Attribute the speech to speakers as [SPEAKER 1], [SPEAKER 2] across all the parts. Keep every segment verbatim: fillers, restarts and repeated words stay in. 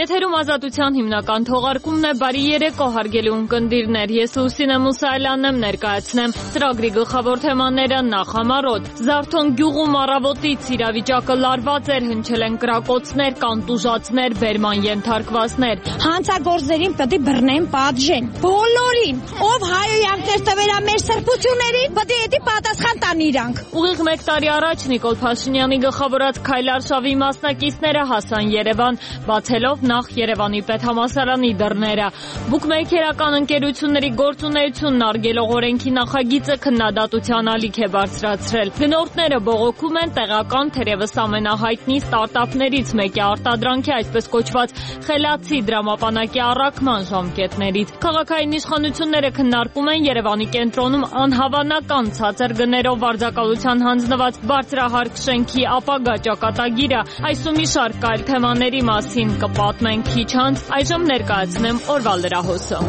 [SPEAKER 1] Եթերում ազատության հիմնական թողարկումն է, բարի երեկո հարգելի ունկնդիրներ, ես Լուսինե Մուսայելյանն եմ, ներկայացնեմ ծրագրի գլխավոր թեմաները նախ համառոտ։ Զարթոն գյուղում առավոտից իրավիճակը լարված էր, հնչել են կրակոցներ, կանտուժածներ, բերման ենթարկվածներ։
[SPEAKER 2] Հանցագործներին պետք է բռնեն պատժեն, բոլորին, ով հայոյանքներ տվերա մեր սրբություններին, պետք է պատասխան տան իրանք։
[SPEAKER 1] Ուղիղ մեկ տարի առաջ Նիկոլ Փաշինյանի գլխավորած Քայլարշավի մասնակիցները հասան Երևան, բացելով նախ Երևանի պետհամալսարանի դռները։ Բուկմեյքերական ընկերությունների գործունեությունն արգելող օրենքի նախագիծը քննադատության ալիք է բարձրացրել։ Գնորդները բողոքում են տեղական, թերևս ամենահայտնի ստարտափներից մեկի արտադրանքի, այսպես կոչված խելացի դրամապանակի առաքման ժամկետներից։ Քաղաքային իշխանությունները քննարկում են Երևանի կենտրոնում անհավանական ցածր գներով վարձակալության հանձնված բարձրահարկ շենքի ապագա ճակատագիրը։ Այս ու մի շարք այլ թեմաների մասին կպատմենք քիչ անց, այժմ ներկայացնեմ օրվա լրահոսը։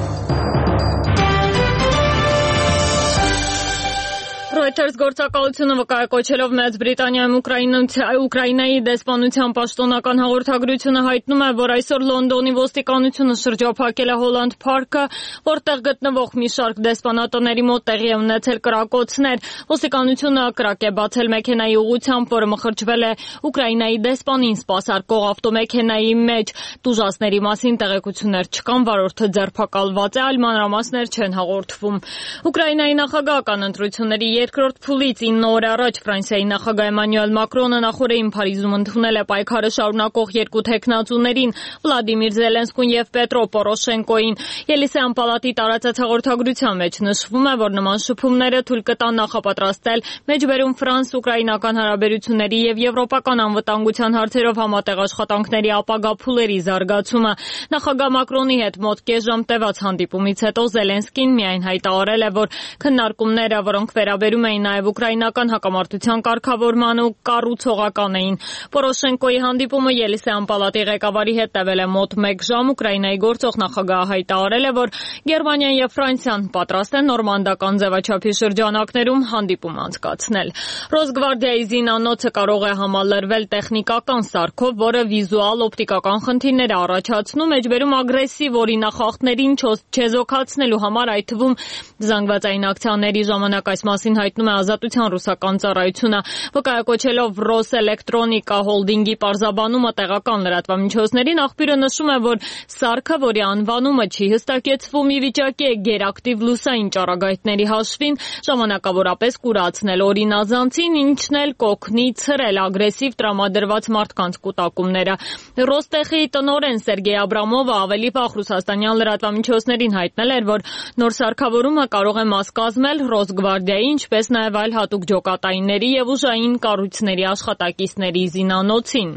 [SPEAKER 1] Reuters գործակալությունը վկայակոչելով Մեծ Բրիտանիայում Ուկրաինայի դեսպանության պաշտոնական հաղորդագրությունը հայտնում է, որ այսօր Լոնդոնի ոստիկանությունը շրջափակել է Հոլանդ Փարքը, որտեղ գտնվող մի շարք դեսպանատների մոտ տեղի է ունեցել կրակոցներ։ Ոստիկանությունը կրակ է բացել մեքենայի ուղղությամբ, որը մխրճվել է Ուկրաինայի դեսպանին սպասարկող ավտոմեքենայի մեջ։ Տուժածների մասին տեղեկություններ չկան, վարորդը ձերբակալված է, այլ մանրամասներ չեն հաղորդվում։ Ուկրաինայի նախագահական ընտրությունների երկրորդ փուլից ինը օր առաջ Ֆրանսիայի նախագահ Էմանուել Մակրոնը նախորդին Փարիզում ընդունել է պայքարը շարունակող երկու թեկնածուներին՝ Վլադիմիր Զելենսկուն եւ Պետրո Պորոշենկոին։ Ելիսեյան պալատի տարածած հաղորդագրության մեջ նշվում է, որ նման շփումները թույլ կտան նախապատրաստել մեջբերում ֆրանս-ուկրաինական հարաբերությունների եւ եվրոպական անվտանգության հարցերով համատեղ աշխատանքների ապագա փուլերի զարգացումը։ Նախագահ Մակրոնի հետ մոտ կես ժամ տևած հանդիպումից հետո Զելենսկին միայն հայտարարել է, որ քննարկումները, որոնք վերաբերում էին նաև ուկրաինական հակամարտության կարգավորման ու կառուցողական էին։ Պորոշենկոյի հանդիպումը Ելիսեյան պալատի ղեկավարի հետ տևել է մոտ մեկ ժամ։ Ուկրաինայի գործող նախագահը հայտարարել է, որ Գերմանիան եւ Ֆրանսիան պատրաստ են նորմանդական ձևաչափի շրջանակներում հանդիպում անցկացնել։ Ռոսգվարդիայի զինանոցը կարող է համալրվել տեխնիկական սարքով, որը վիզուալ օպտիկական խնդիրներ է առաջացնում, մեջբերում ագրեսիվ օրինախախտներին չեզոքացնելու համար, այդ թվում զանգվածային ակցիաների ժամանակ, այս մասին հայտնում է Ազատության ռուսական ծառայությունը, վկայակոչելով Ռոսէլեկտրոնիկա հոլդինգի պարզաբանումը տեղական լրատվամիջոցներին, աղբյուրը նշում է, որ սարքը, որի անվանումը չի հստակեցվում, ի վիճակի է գերակտիվ լուսային ճառագայթների հաշվին ժամանակավորապես կուրացնել օրինազանցին, ինչն էլ կօգնի ցրել ագրեսիվ տրամադրված մարդկանց կուտակումները։ Ռոստեխի տնօրեն Սերգեյ Աբրամովը ավելի վաղ ռուսաստանյան լրատվամիջոցներին հայտնել էր, որ նոր սարքավորումը կարող է մաս կազմել Ռոսգվարդիայի, ինչպես նաև այլ հատուկ ջոկատայինների եւ ուժային կառույցների աշխատակիցների զինանոցին։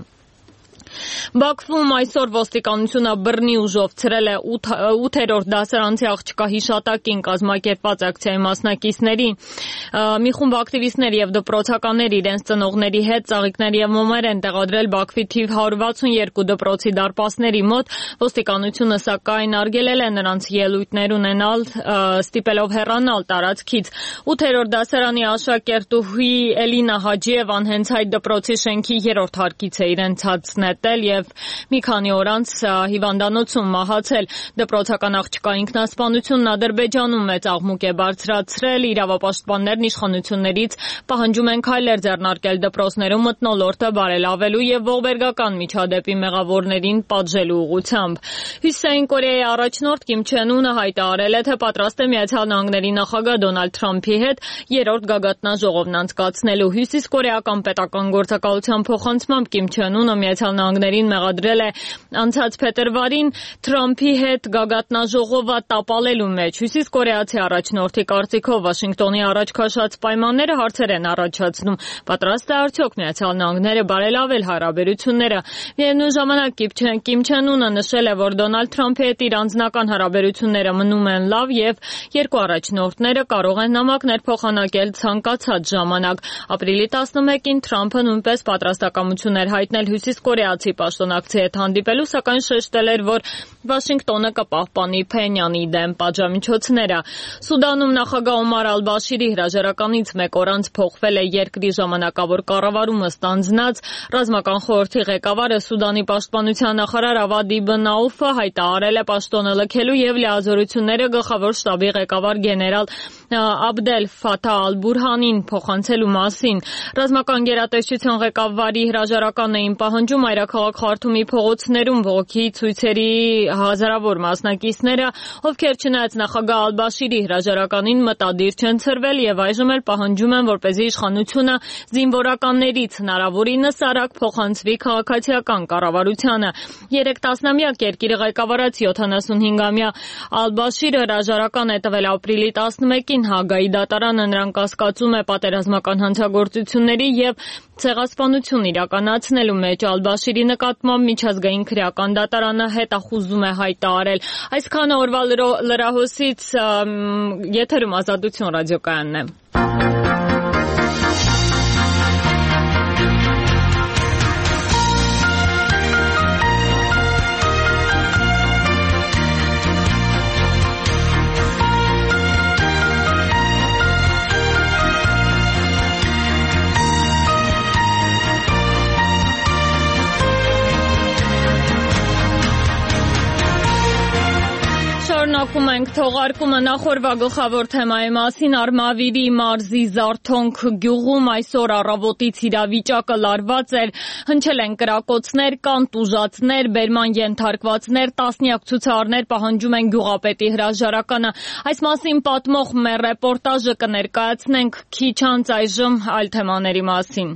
[SPEAKER 1] Բաքվում այսօր ոստիկանությունը բռնի ուժով ցրել է ութերորդ դասարանցի աղջկա հիշատակին կազմակերպված ակցիայի մասնակիցների։ Մի խումբ ակտիվիստներ եւ դպրոցականներ իրենց ծնողների հետ ծաղիկներ եւ մոմեր են տեղադրել Բաքվի թիվ հարյուր վաթսունյոթ դպրոցի դարպասների մոտ։ Ոստիկանությունը սակայն արգելել է նրանց ելույթներ ունենալ, ստիպելով հեռանալ տարածքից։ ութերորդ դասարանի աշակերտուհի Էլինա Հաջիևան հենց այդ դպրոցի շենքի երրորդ հարկից է իրենց հացն նետել եւ մի քանի օր անց հիվանդանոցում մահացել։ Դպրոցական աղջկա ինքնասպանությունն Ադրբեջանում մեծ աղմուկ է բարձրացրել։ Իրավապաշտպաններն իշխանություններից պահանջում են քայլեր ձեռնարկել դպրոցներում մթնոլորտը բարելավելու եւ ողբերգական միջադեպի մեղավորներին պատժելու ուղղությամբ։ Հյուսիսային Կորեայի առաջնորդ Կիմ Չեն Ունը հայտարարել է, թե պատրաստ է Միացյալ Նահանգների նախագահ Դոնալդ Թրամփի հետ երրորդ գագաթնաժողովն անցկացնելու։ Հյուսիսկորեական պետական գործակալության փոխանցմամբ Կիմ Չեն Ունը Միացյալ Նահանգներին մեղադրել է անցած փետրվարին Թրամփի հետ գագաթնաժողովը տապալելու մեջ։ Հյուսիսկորեացի առաջնորդի կարծիքով Վաշինգտոնի առաջ քաշած պայմանները հարցեր են առաջացնում։ Պատրաստ է արդյոք Միացյալ Նահանգները բարելավել հարաբերությունները։ Միևնույն ժամանակ Կիմ Չեն Ունը նշել է, որ Դոնալդ Թրամփի հետ իր անձնական հարաբերությունները մնում են լավ եւ երկու առաջնորդները կարող են նամակներ փոխանակել ցանկացած ժամանակ։ Ապրիլի տասնմեկին Թրամփը նույնպես պատրաստակամություն էր հայտնել Հյուսիսկորեա բացի պաշտոնակցի հետ հանդիպելու, սակայն շեշտել էր, որ Վաշինգտոնը կպահպանի Փենյանի դեմ պատժամիջոցները։ Սուդանում նախագահ Օմար Ալ-Բաշիրի հրաժարականից մեկ օր անց փոխվել է երկրի ժամանակավոր կառավարումը ստանձնած ռազմական խորհրդի ղեկավարը Սուդանի պաշտպանության նախարար Ավադ Իբն Աուֆը հայտարարել է պաշտոնը լքելու եւ լիազորությունները գլխավոր շտաբի ղեկավար գեներալ Աբդել Ֆաթահ Ալ-Բուրհանին փոխանցելու մասին։ Ռազմական գերատեսչության ղեկավարի հրաժարականն էին պահանջում մայրաքաղաք Խարթումի փողոցներում ողոքի ցույցերի հազարավոր մասնակիցները, ովքեր չնայած նախագահ Ալ-Բաշիրի հրաժարականին մտադիր չեն ցրվել եւ այժմ էլ պահանջում են, որպեսզի իշխանությունը զինվորականներից հնարավորինս արագ փոխանցվի քաղաքացիական կառավարությանը։ Երեք տասնամյակ երկիրը ղեկավարած յոթանասունհինգամյա Ալ-Բաշիրը հրաժարական է տվել ապրիլի տասնմեկին Հագայի դատարանը նրան կասկածում է պատերազմական հանցագործությունների եւ ցեղասպանություն իրականացնելու մեջ։ Ալ-Բաշիրի նկատմամբ միջազգային քրեական դատարանը հետախուզում է հայտարարել։ Այսքանը օրվա լրահոսից, եթերում Ազատություն ռադիոկայանն է։ Շարունակում ենք թողարկումը նախորդ գլխավոր թեմայի մասին Արմավիրի մարզի Զարթոնք գյուղում այսօր առավոտից իրավիճակը լարված էր, հնչել են կրակոցներ, կան տուժածներ, բերման ենթարկվածներ, տասնյակ ցուցարարներ պահանջում են գյուղապետի հրաժարականը։ Այս մասին պատմող մեր ռեպորտաժը կներկայացնենք քիչ անց, այժմ այլ թեմաների մասին։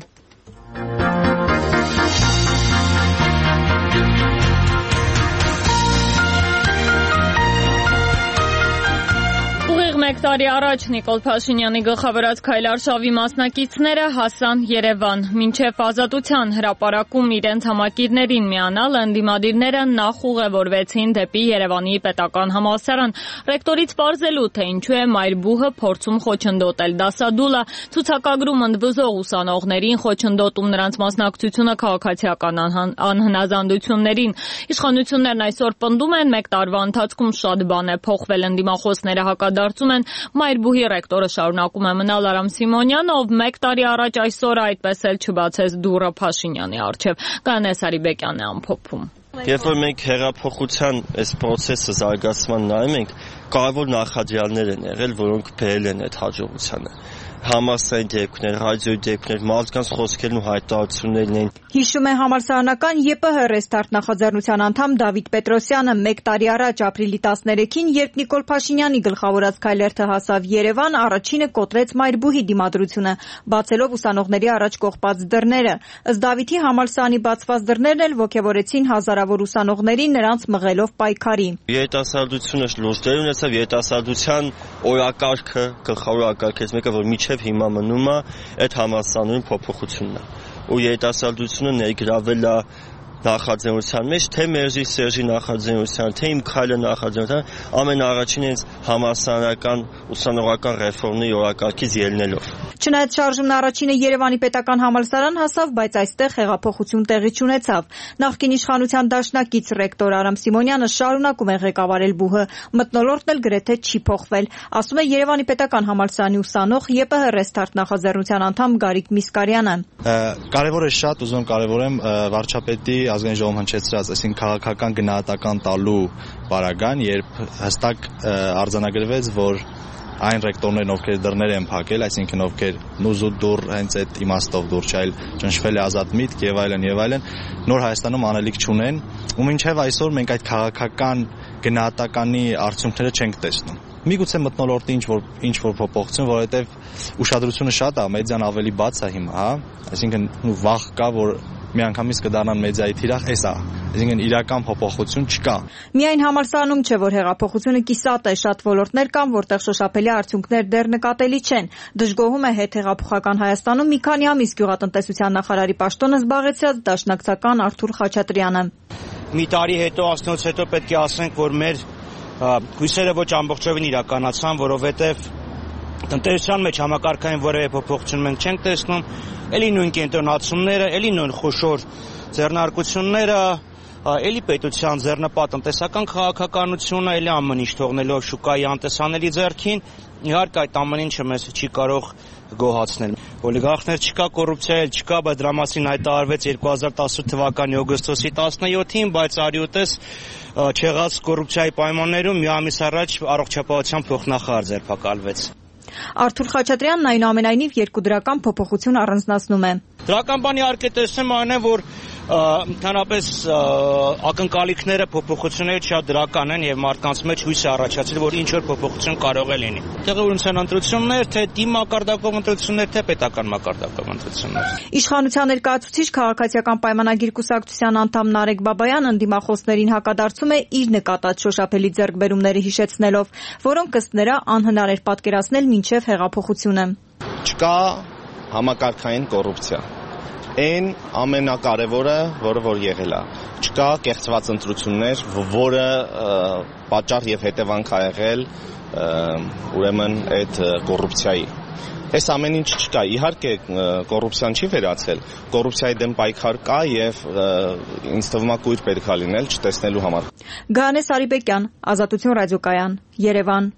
[SPEAKER 1] Մեկ տարի առաջ Նիկոլ Փաշինյանի գլխավորած քայլարշավի մասնակիցները հասան Երևան։ Մինչև ազատության հրապարակում իրենց համակիրներին միանալ, ընդդիմադիրները նախ ուղևորվեցին դեպի Երևանի պետական համալսարան։ Ռեկտորից պարզելու, թե ինչու է Մայրբուհը փորձում խոչընդոտել դասադուլը, ցուցակագրում ընդվզող ուսանողներին, խոչընդոտում նրանց մասնակցությունը քաղաքացիական անհնազանդություններին։ Իշխանություններն այսօր պնդում են, մեկ տարվա ընթացքում շատ բան է փոխվել, ընդդիմախոսները հակադարձում են Մայրբուհի ռեկտորը շարունակում է մնալ Արամ Սիմոնյանը, ով մեկ տարի առաջ այսօր այդպես էլ չբացեց դուռը Փաշինյանի առջև։ Կանե Սարիբեկյանն է ամփոփում։
[SPEAKER 3] Երբ որ մենք հեղափոխության այս process-ը զարգացման նայում ենք, կարևոր նախադրյալներ են եղել, որոնք բերել են այդ հաջողությանը։ Համասային դեպքեր, ռադիոյի դեպքեր, մարդկանց խոսքերն ու հայտարարություններն են։
[SPEAKER 4] Հիշում է համալսարանական ԵՊՀ ռեստարտ նախաձեռնության անդամ Դավիթ Պետրոսյանը մեկ տարի առաջ ապրիլի տասներեքին, երբ Նիկոլ Փաշինյանի գլխավորած քայլերթը հասավ Երևան, առաջինը կոտրեց Մայրբուհի դիմադրությունը, բացելով ուսանողների առաջ կողպած դռները։ Ըստ Դավիթի համալսարանի բացված դռներն էլ ոգևորեցին հազարավոր ուսանողների, նրանց մղելով պայքարի։
[SPEAKER 3] Երիտասարդությունը լուրջ դեր ունեցավ, երիտասարդության օրակարգը, գլխավոր օրակարգից մեկը, որ միջև հիմա մնում է այդ համալսարանում փոփոխությունն է։ Ու երիտասարդությունը ներգրավել է նախաձեռնության մեջ, թե Մերժի Սերժի նախաձեռնության, թե իմ քայլը նախաձեռնության, ամեն առաջին հենց համալսարանական ուսանողական ռեֆորմի օրակարգից ելնելով։
[SPEAKER 4] Չնայած շարժումն առաջինը Երևանի պետական համալսարան հասավ, բայց այստեղ հեղափոխություն տեղի չունեցավ։ Նախկին իշխանության դաշնակից ռեկտոր Արամ Սիմոնյանը շարունակում է ղեկավարել ԲՈՒՀ-ը, մթնոլորտն էլ գրեթե չի փոխվել, ասում է Երևանի պետական համալսարանի ուսանող ԵՊՀ ռեստարտ նախաձեռնության անդամ Գարիկ Միսկարյանը։
[SPEAKER 5] Կարևոր է շատ, ուզում կարևորեմ վարչապետի ազգային ժողովում հնչեցրած, այսինքն քաղաքական գնահատական տալու պարագան, երբ հստակ արձանագրվեց, որ այն ռեկտորներն, ովքեր դռներ են փակել, այսինքն ովքեր նուզու դուռ հենց այդ իմաստով դուռ չայլ ճնշվել է ազատ միտք եւ այլն եւ այլն, նոր Հայաստանում անելիք չունեն, ու մինչեւ այսօր մենք այդ քաղաքական գնահատականի արդյունքները չենք տեսնում։ Միգուցե մթնոլորտի ինչ որ ինչ որ փոփոխություն, որովհետեւ ուշադրությունը շատ է, մեդիան ավելի բաց է հիմա, հա, այսինքն վախ կա, որ միանգամից կդառնան մեդիայի թիրախ, էս է, այսինքն իրական փոփոխություն չկա։
[SPEAKER 4] Միայն համալսարանում չէ, որ հեղափոխությունը կիսատ է, շատ ոլորտներ կան, որտեղ շոշափելի արդյունքներ դեռ նկատելի չեն։ Դժգոհում է հետհեղափոխական Հայաստանում մի քանի ամիս գյուղատնտեսության նախարարի պաշտոնը զբաղեցրած դաշնակցական Արթուր Խաչատրյանը։
[SPEAKER 6] Մի տարի հետո, ասնոց հետո պետք է ասենք, որ մեր հույսերը ոչ ամբողջովին իրականացան, որովհետև տնտեսության մեջ համակարգային որևէ փոփոխություն մենք չենք տեսնում, էլի նույն կենտրոնացումները, էլի նույն խոշոր ձեռնարկությունները, էլի պետության ձեռնպատ տնտեսական քաղաքականությունը, էլի ամեն ինչ թողնելով շուկայի անտեսանելի ձեռքին, իհարկե այդ ամեն ինչը մեզ չի կարող գոհացնել։ Օլիգարխներ չկա, կոռուպցիա էլ չկա, բայց դրա մասին հայտարարվեց երկու հազար տասնութ թվականի օգոստոսի տասնյոթին, բայց արյութես չեղած կոռուպցիայի պայմաններում մի ամիս առաջ առողջապահության փոխնախարար ձերբակալվեց։
[SPEAKER 4] Արթուր Խաչատրյանն այնուամենայնիվ երկու դրական փոփոխություն առանձնացնում է։
[SPEAKER 6] Դրական բանի իհարկե տեսնում այն է, որ ընդհանրապես ակնկալիքները, փոփոխությունները շատ դրական են եւ մարդկանց մեջ հույս է առաջացել, որ ինչ որ փոփոխություն կարող է լինի։ Տեղավորության ընտրություններ, թե թիմ մակարդակով ընտրություններ, թե պետական մակարդակով ընտրություններ։
[SPEAKER 4] Իշխանության ներկայացուցիչ քաղաքացիական պայմանագիր կուսակցության անդամ Նարեկ Բաբայան ընդդիմախոսներին հակադարձում է իր նկատած շոշափելի ձեռքբերումները հիշեցնելով, որոնք ըստ նրա անհնար էր պատկերացնել մինչև հեղափոխությունը։
[SPEAKER 7] Չկա համակարգային կոռուպցիա։ Այն ամենակարևորը, որը որ եղել է, չկա կեղծված ընտրություններ, որը պատճառ եւ հետևանք ա եղել ուրեմն այդ կոռուպցիայի։ Այս ամեն ինչ չկա։ Իհարկե կոռուպցիան չի վերացել, կոռուպցիայի դեմ պայքար կա եւ ինձ թվում է կույր պետք է լինել չտեսնելու համար։
[SPEAKER 4] Գանես Արիբեկյան, Ազատություն ռադիոկայան, Երևան։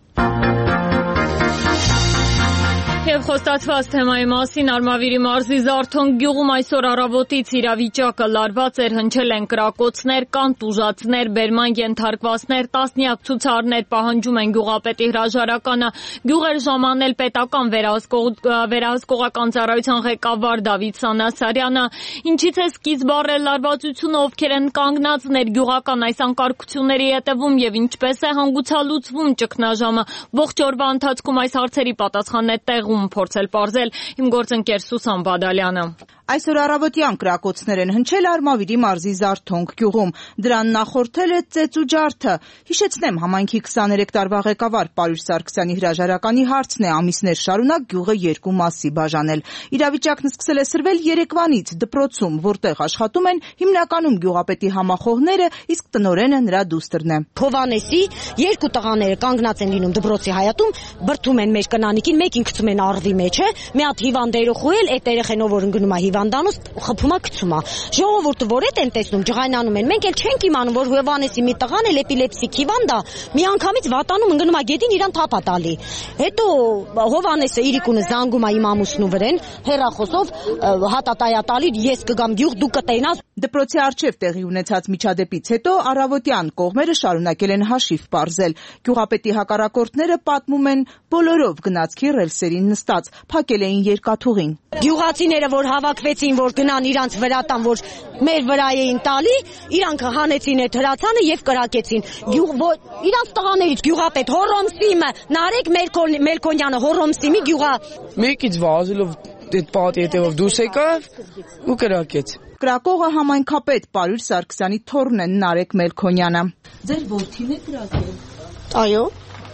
[SPEAKER 1] Եվ խոստացված թեմայի մասին Արմավիրի մարզի Զարթոն գյուղում այսօր առավոտից իրավիճակը լարված էր, հնչել են կրակոցներ, կան տուժածներ, բերման ենթարկվածներ, տասնյակ ցուցարներ պահանջում են գյուղապետի հրաժարականը, գյուղեր ժամանել պետական վերահսկողական ծառայության ղեկավար Դավիթ Սանասարյանը, ինչից է սկիզբ առել լարվածությունը, ովքեր են կանգնածներ գյուղական այս անկարգությունների հետևում եւ ինչպես է հանգուցալուծվում ճգնաժամը, ողջ օրվա ընթացքում այս հարցերի պատասխաններ տեղ փորձել պարզել իմ գործընկեր Սուսան Բադալյանը։
[SPEAKER 8] Այսօր առավոտյան կրակոցներ են հնչել Արմավիրի մարզի Զարթոնք գյուղում։ Դրան նախորդել է ծեծու ջարդը։ Հիշեցնեմ, համայնքի քսաներեք տարվա ղեկավար Պարույր Սարգսյանի հրաժարականի հարցն է ամիսներ շարունակ գյուղը երկու մասի բաժանել։ Իրավիճակն սկսել է սրվել երեկվանից դպրոցում, որտեղ աշխատում են հիմնականում գյուղապետի համախոհները, իսկ տնօրենը նրա դուստրն է։
[SPEAKER 2] Հովանեսի երկու տղաները կանգնած են լինում դպրոցի հայատում, բրդում են մեր կնանիկին, մեկին գցում են առվի մեջը, մի հատ հիվանդերոխու էլ այդ երեխենով որ ընկնում է հիվանդանոց խփում է գցում է։ Ժողովուրդը որ էդ են տեսնում, ջղայնանում են, մենք էլ չենք իմանում, որ Հովանեսի մի տղան էլ էպիլեպսիկ հիվանդ է, միանգամից վատանում ընկնում է գետին իրան թափ է տալի։ Հետո Հովանեսը իրիկունը զանգում է իմ ամուսնու վրան, հեռախոսով հատատայա տալի, ես կգամ գյուղ, դու կտենաս։
[SPEAKER 8] Դպրոցի առջև տեղի ունեցած միջադեպից հետո առավոտյան կողմերը շարունակել են հաշիվ պարզել։ Գյուղապետի հակառակորդները պատմում են բոլորով գնացքի ռելսերին նստած, փակել էին երկաթուղին։
[SPEAKER 2] Գյուղացիները որ հավաքվեցին, որ գնան իրանց վրա տան, որ մեր վրա էին տալի, իրանք հանեցին այդ հրացանը եւ կրակեցին։ Իրանց տղաներից գյուղապետ Հոռոմսիմը, Նարեկ Մելքոնյանը Հոռոմսիմի գյուղա
[SPEAKER 9] մեկից վազելով այդ պատի հետևով դուրս եկավ ու կրակեց։
[SPEAKER 8] Կրակողը համայնքապետ Պարույր Սարգսյանի թոռն է Նարեկ Մելքոնյանը։
[SPEAKER 2] Ձեր որդին է կրակել։ Այո։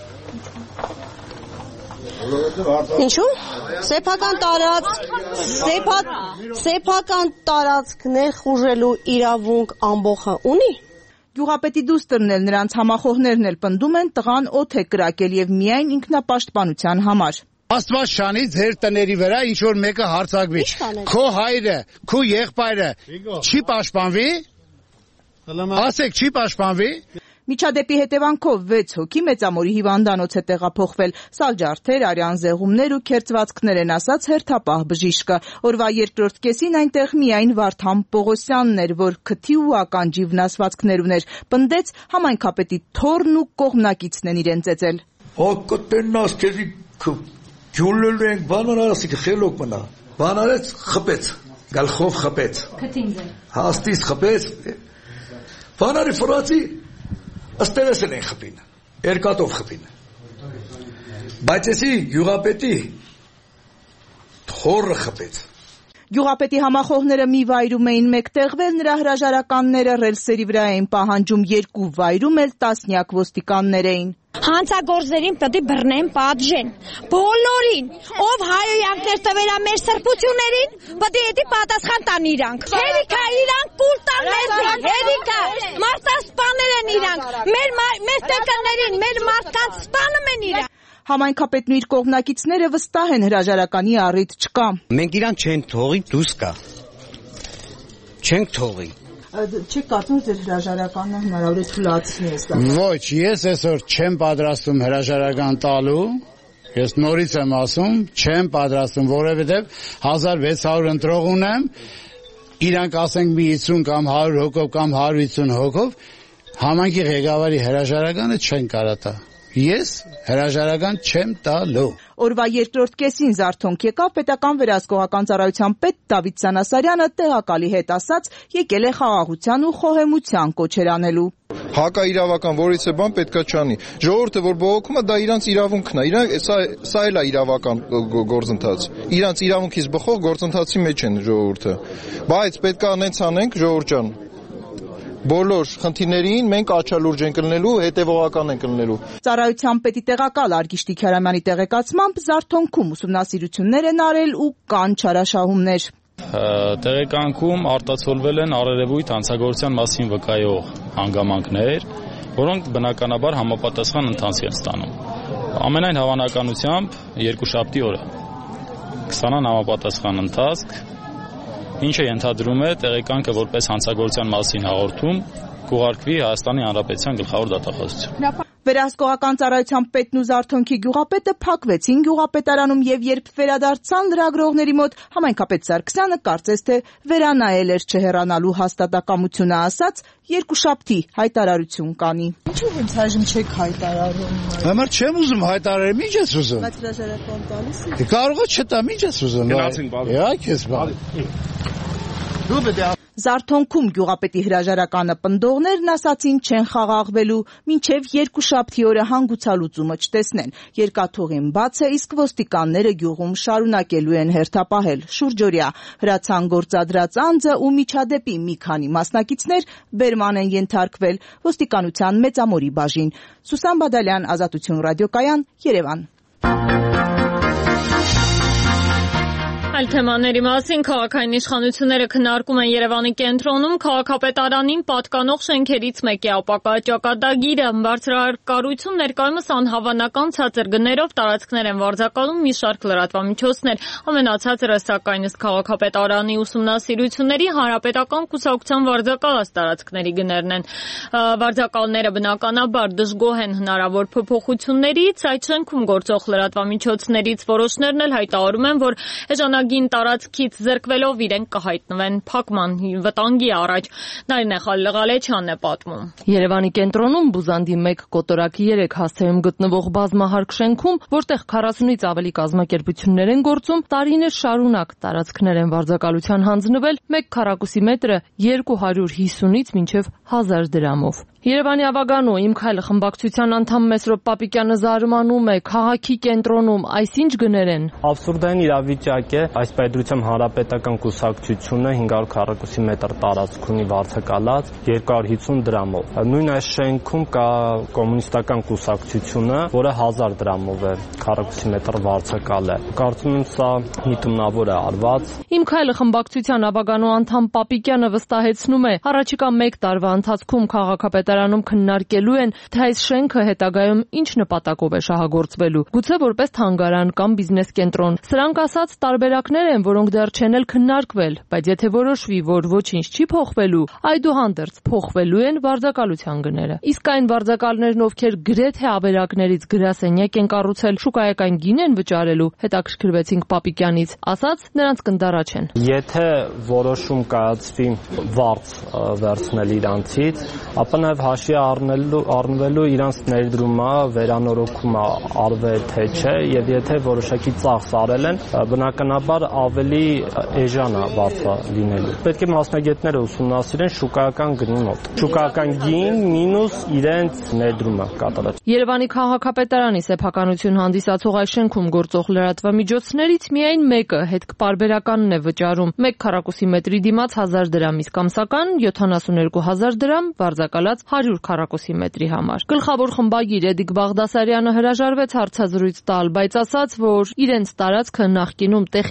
[SPEAKER 2] Ինչու՞։ Սեփական տարածք, սեփա սեփական տարածքներ խուժելու իրավունք ամբողջը ունի։
[SPEAKER 8] Գյուղապետի դուստրն էլ նրանց համախոհներն էլ պնդում են տղան օդ է կրակել եւ միայն ինքնապաշտպանության համար։
[SPEAKER 10] Աստված շանի ձեր տների վրա ինչ որ մեկը հարձակվի։ Քո հայրը, քո եղբայրը չի պաշտպանվի։ Ասեք, չի պաշտպանվի։
[SPEAKER 8] Միջադեպի հետևանքով վեց հոգի Մեծամորի հիվանդանոց է տեղափոխվել։ Սալջարդեր, արյան զեղումներ ու քերծվածքներ են ասաց հերթապահ բժիշկը։ Օրվա երկրորդ կեսին այնտեղ միայն Վարդան Պողոսյանն էր, որ քթի ու ականջի վնասվածքներ ուներ։ Պնդեց համայնքապետի թոռն ու կողմնակիցն են իրեն ծեծել։
[SPEAKER 11] Ակտեննաս քեզի ջուլել ենք բանան ասիկ խելոք մնա։ Բանարեց խփեց, գալխով խփեց։
[SPEAKER 2] Քթին ձեր։
[SPEAKER 11] Հաստից խփեց։ Բանարի ֆրացի ըստերս են խփին, երկաթով խփին։ Բայց էսի գյուղապետի թոռը խփեց։
[SPEAKER 8] Գյուղապետի համախոհները մի վայրում էին մեկտեղվել, նրա հրաժարականները ռելսերի վրա էին պահանջում, երկու վայրում էլ տասնյակ ոստիկաններ էին։
[SPEAKER 2] Հանցագործներին պետք է բռնեն պատժեն, բոլորին, ով հայոյանքներ տվել է մեր սրբություններին, պետք է պատասխան տան իրանք։ Հերիքա իրանք կուլ տան մեզ, հերիքա մարտասպաներ են իրանք, մեր մեր տեկաներին, մեր մարդկանց սպանում են իրանք։
[SPEAKER 8] Համայնքապետն ու իր կողմնակիցները վստահ են հրաժարականի առիթ չկա։
[SPEAKER 12] Մենք իրան չեն թողի դուրս գա։ Չենք թողի։
[SPEAKER 8] Չեք կարծում ձեր հրաժարականը հնարավոր է թույլատրի է։
[SPEAKER 10] Ոչ, ես այսօր չեմ պատրաստում հրաժարական տալու։ Ես նորից եմ ասում, չեմ պատրաստում, որովհետև հազար վեց հարյուր ընտրող ունեմ, իրանք ասենք մի հիսուն կամ հարյուր հոգով կամ հարյուր հիսուն հոգով, համայնքի ղեկավարի հրաժարականը չեն կարող տա։ Ես հրաժարական չեմ տալու։
[SPEAKER 8] Օրվա երկրորդ կեսին զարթոնք եկավ պետական վերահսկողական ծառայության պետ Դավիթ Սանասարյանը տեղակալի հետ ասաց, եկել է խաղաղության ու խոհեմության կոչեր անելու։
[SPEAKER 13] Հակաիրավական որից է բան պետքա չանի։ Ժողովուրդը որ բողոքում է, դա իրանց իրավունքն է։ Իրանք սա սա էլ է իրավական գործընթաց։ Իրանց իրավունքից բխող գործընթացի մեջ են ժողովուրդը։ Բայց պետքա անենց անենք, ժողովուրդ ջան։ Բոլոր խնդիրներին մենք աչալուրջ ենք կլնելու, հետևողական ենք կլնելու։
[SPEAKER 8] Ծառայության պետի տեղակալ Արգիշ Տիքարամյանի տեղեկացմամբ զարթոնքում ուսումնասիրություններ են արել ու կան չարաշահումներ։
[SPEAKER 14] Տեղեկանքում արտացոլվել են արարևույթ հանցագործության մասին վկայող հանգամանքներ, որոնք բնականաբար համապատասխան ընթանց են ստանում։ Ամենայն հավանականությամբ երկուշաբթի օրը կստանան համապատասխան ընթացք, ինչը ենթադրում է տեղեկանքը որպես հանցագործության մասին հաղորդում կուղարկվի Հայաստանի Հանրապետության գլխավոր դատախազություն։
[SPEAKER 8] Վերահսկողական ծառայության պետն ու զարթոնքի գյուղապետը փակվեցին գյուղապետարանում եւ երբ վերադարձան լրագրողների մոտ, համայնքապետ Սարգսյանը կարծես թե վերանայել էր չհեռանալու հաստատակամությունը ասաց, երկուշաբթի հայտարարություն կանի։ Ինչու հենց այժմ չեք հայտարարում։
[SPEAKER 10] Համար չեմ ուզում հայտարարել, ինչ ես ուզում։
[SPEAKER 8] Բայց հրաժարական տալիս եք։
[SPEAKER 10] Կարող է չտամ, ինչ ես ուզում։
[SPEAKER 13] Գնացինք բաղ։
[SPEAKER 10] Իհարկե, բաղ։ Դու պետք է
[SPEAKER 8] Զարթոնքում գյուղապետի հրաժարականը պնդողներն ասացին չեն խաղաղվելու, մինչև երկուշաբթի օրը հանգուցալուծումը չտեսնեն։ Երկաթուղին բաց է, իսկ ոստիկանները գյուղում շարունակելու են հերթապահել շուրջօրյա։ Հրացան գործադրած անձը ու միջադեպի մի քանի մասնակիցներ բերման են ենթարկվել ոստիկանության մեծամորի բաժին։ Սուսան Բադալյան, Ազատություն ռադիոկայան, Երևան։
[SPEAKER 1] Այլ թեմաների մասին քաղաքային իշխանությունները քննարկում են Երևանի կենտրոնում քաղաքապետարանին պատկանող շենքերից մեկի ապակա ճակատագիրը։ Բարձրակարգություն ներկայումս անհավանական ցածր գներով տարածքներ են վարձակալում մի շարք լրատվամիջոցներ։ Ամենացածրը սակայն ըստ քաղաքապետարանի ուսումնասիրությունների հանրապետական կուսակցության վարձակալած տարածքների գներն են։ Վարձակալները բնականաբար դժգոհ են հնարավոր փոփոխություններից, այդ շենքում գործող լրատվամիջոցներից որոշներն էլ հայտարարում են, որ էժանագին տարածքից զրկվելով իրենք կհայտնվեն փակման վտանգի առաջ։ Նարինե Խալլեղալեչյանն է պատմում։
[SPEAKER 15] Երևանի կենտրոնում Բուզանդի մեկ կոտորակի երեք հասցեում գտնվող բազմահարկ շենքում, որտեղ քառասունից ավելի կազմակերպություններ են գործում, տարիներ շարունակ տարածքներ են վարձակալության հանձնվել մեկ քառակուսի մետրը երկու հարյուր հիսունից մինչև հազար դրամով։ Երևանի ավագանու Իմ Քայլը խմբակցության անդամ Մեսրոպ Պապիկյանը զարմանում է քաղաքի կենտրոնում այսինչ գներ են։
[SPEAKER 16] Աբսուրդային իրավիճակ է, այս պայդրությամբ հանրապետական կուսակցությունը հինգ հարյուր քառակուսի մետր տարածք ունի վարձակալած երկու հարյուր հիսուն դրամով։ Նույն այս շենքում կա կոմունիստական կուսակցությունը, որը հազար դրամով է քառակուսի մետր վարձակալ է։ Կարծում եմ սա միտումնավոր է արված։
[SPEAKER 15] Իմ Քայլը խմբակցության ավագանու անդամ Պապիկյանը վստահեցնում է, առաջիկա մեկ տարվա ընթացքում քաղաքապետարանում քննարկելու են, թե այս շենքը հետագայում ինչ նպատակով է շահագործվելու, գուցե որպես թանգարան կամ բիզնես կենտրոն։ Սրանք ասած տարբերակներ են, որոնք դեռ չեն էլ քննարկվել, բայց եթե որոշվի, որ ոչինչ չի փոխվելու, այդուհանդերձ փոխվելու են վարձակալության գները։ Իսկ այն վարձակալներն, ովքեր գրեթե ավերակներից գրասենյակ են կառուցել, շուկայական գին են վճարելու, հետաքրքրվեցինք Պապիկյանից, ասաց նրանց կնդարաչեն։
[SPEAKER 16] Եթե որոշում կայացվի վարձ վերցնել իրանցից, ապա նաև հաշվի առնելու առնվելու իրանց ներդրումը, վերանորոգումը արվել թե չէ, եւ եթե որոշակի ծախս արել են, բնականաբար ավելի էժան է վարձը լինելու։ Պետք է մասնագետները ուսումնասիրեն շուկայական գնի մոտ։ Շուկայական գին մինուս իրենց ներդրումը կատարած։
[SPEAKER 15] Երևանի քաղաքապետարանի սեփականություն հանդիսացող այս շենքում գործող լրատվամիջոցներից միայն մեկը հետքպարբերականն է վճարում մեկ քառակուսի մետրի դիմաց հազար դրամ, իսկ ամսական յոթանասունեքու հազար դրամ վարձակալած հարյուր քառակուսի մետրի համար։ Գլխավոր խմբագիր Էդիկ Բաղդասարյանը հրաժարվեց հարցազրույց տալ, բայց ասաց, որ իրենց տարածքը նախկինում տեխնիկ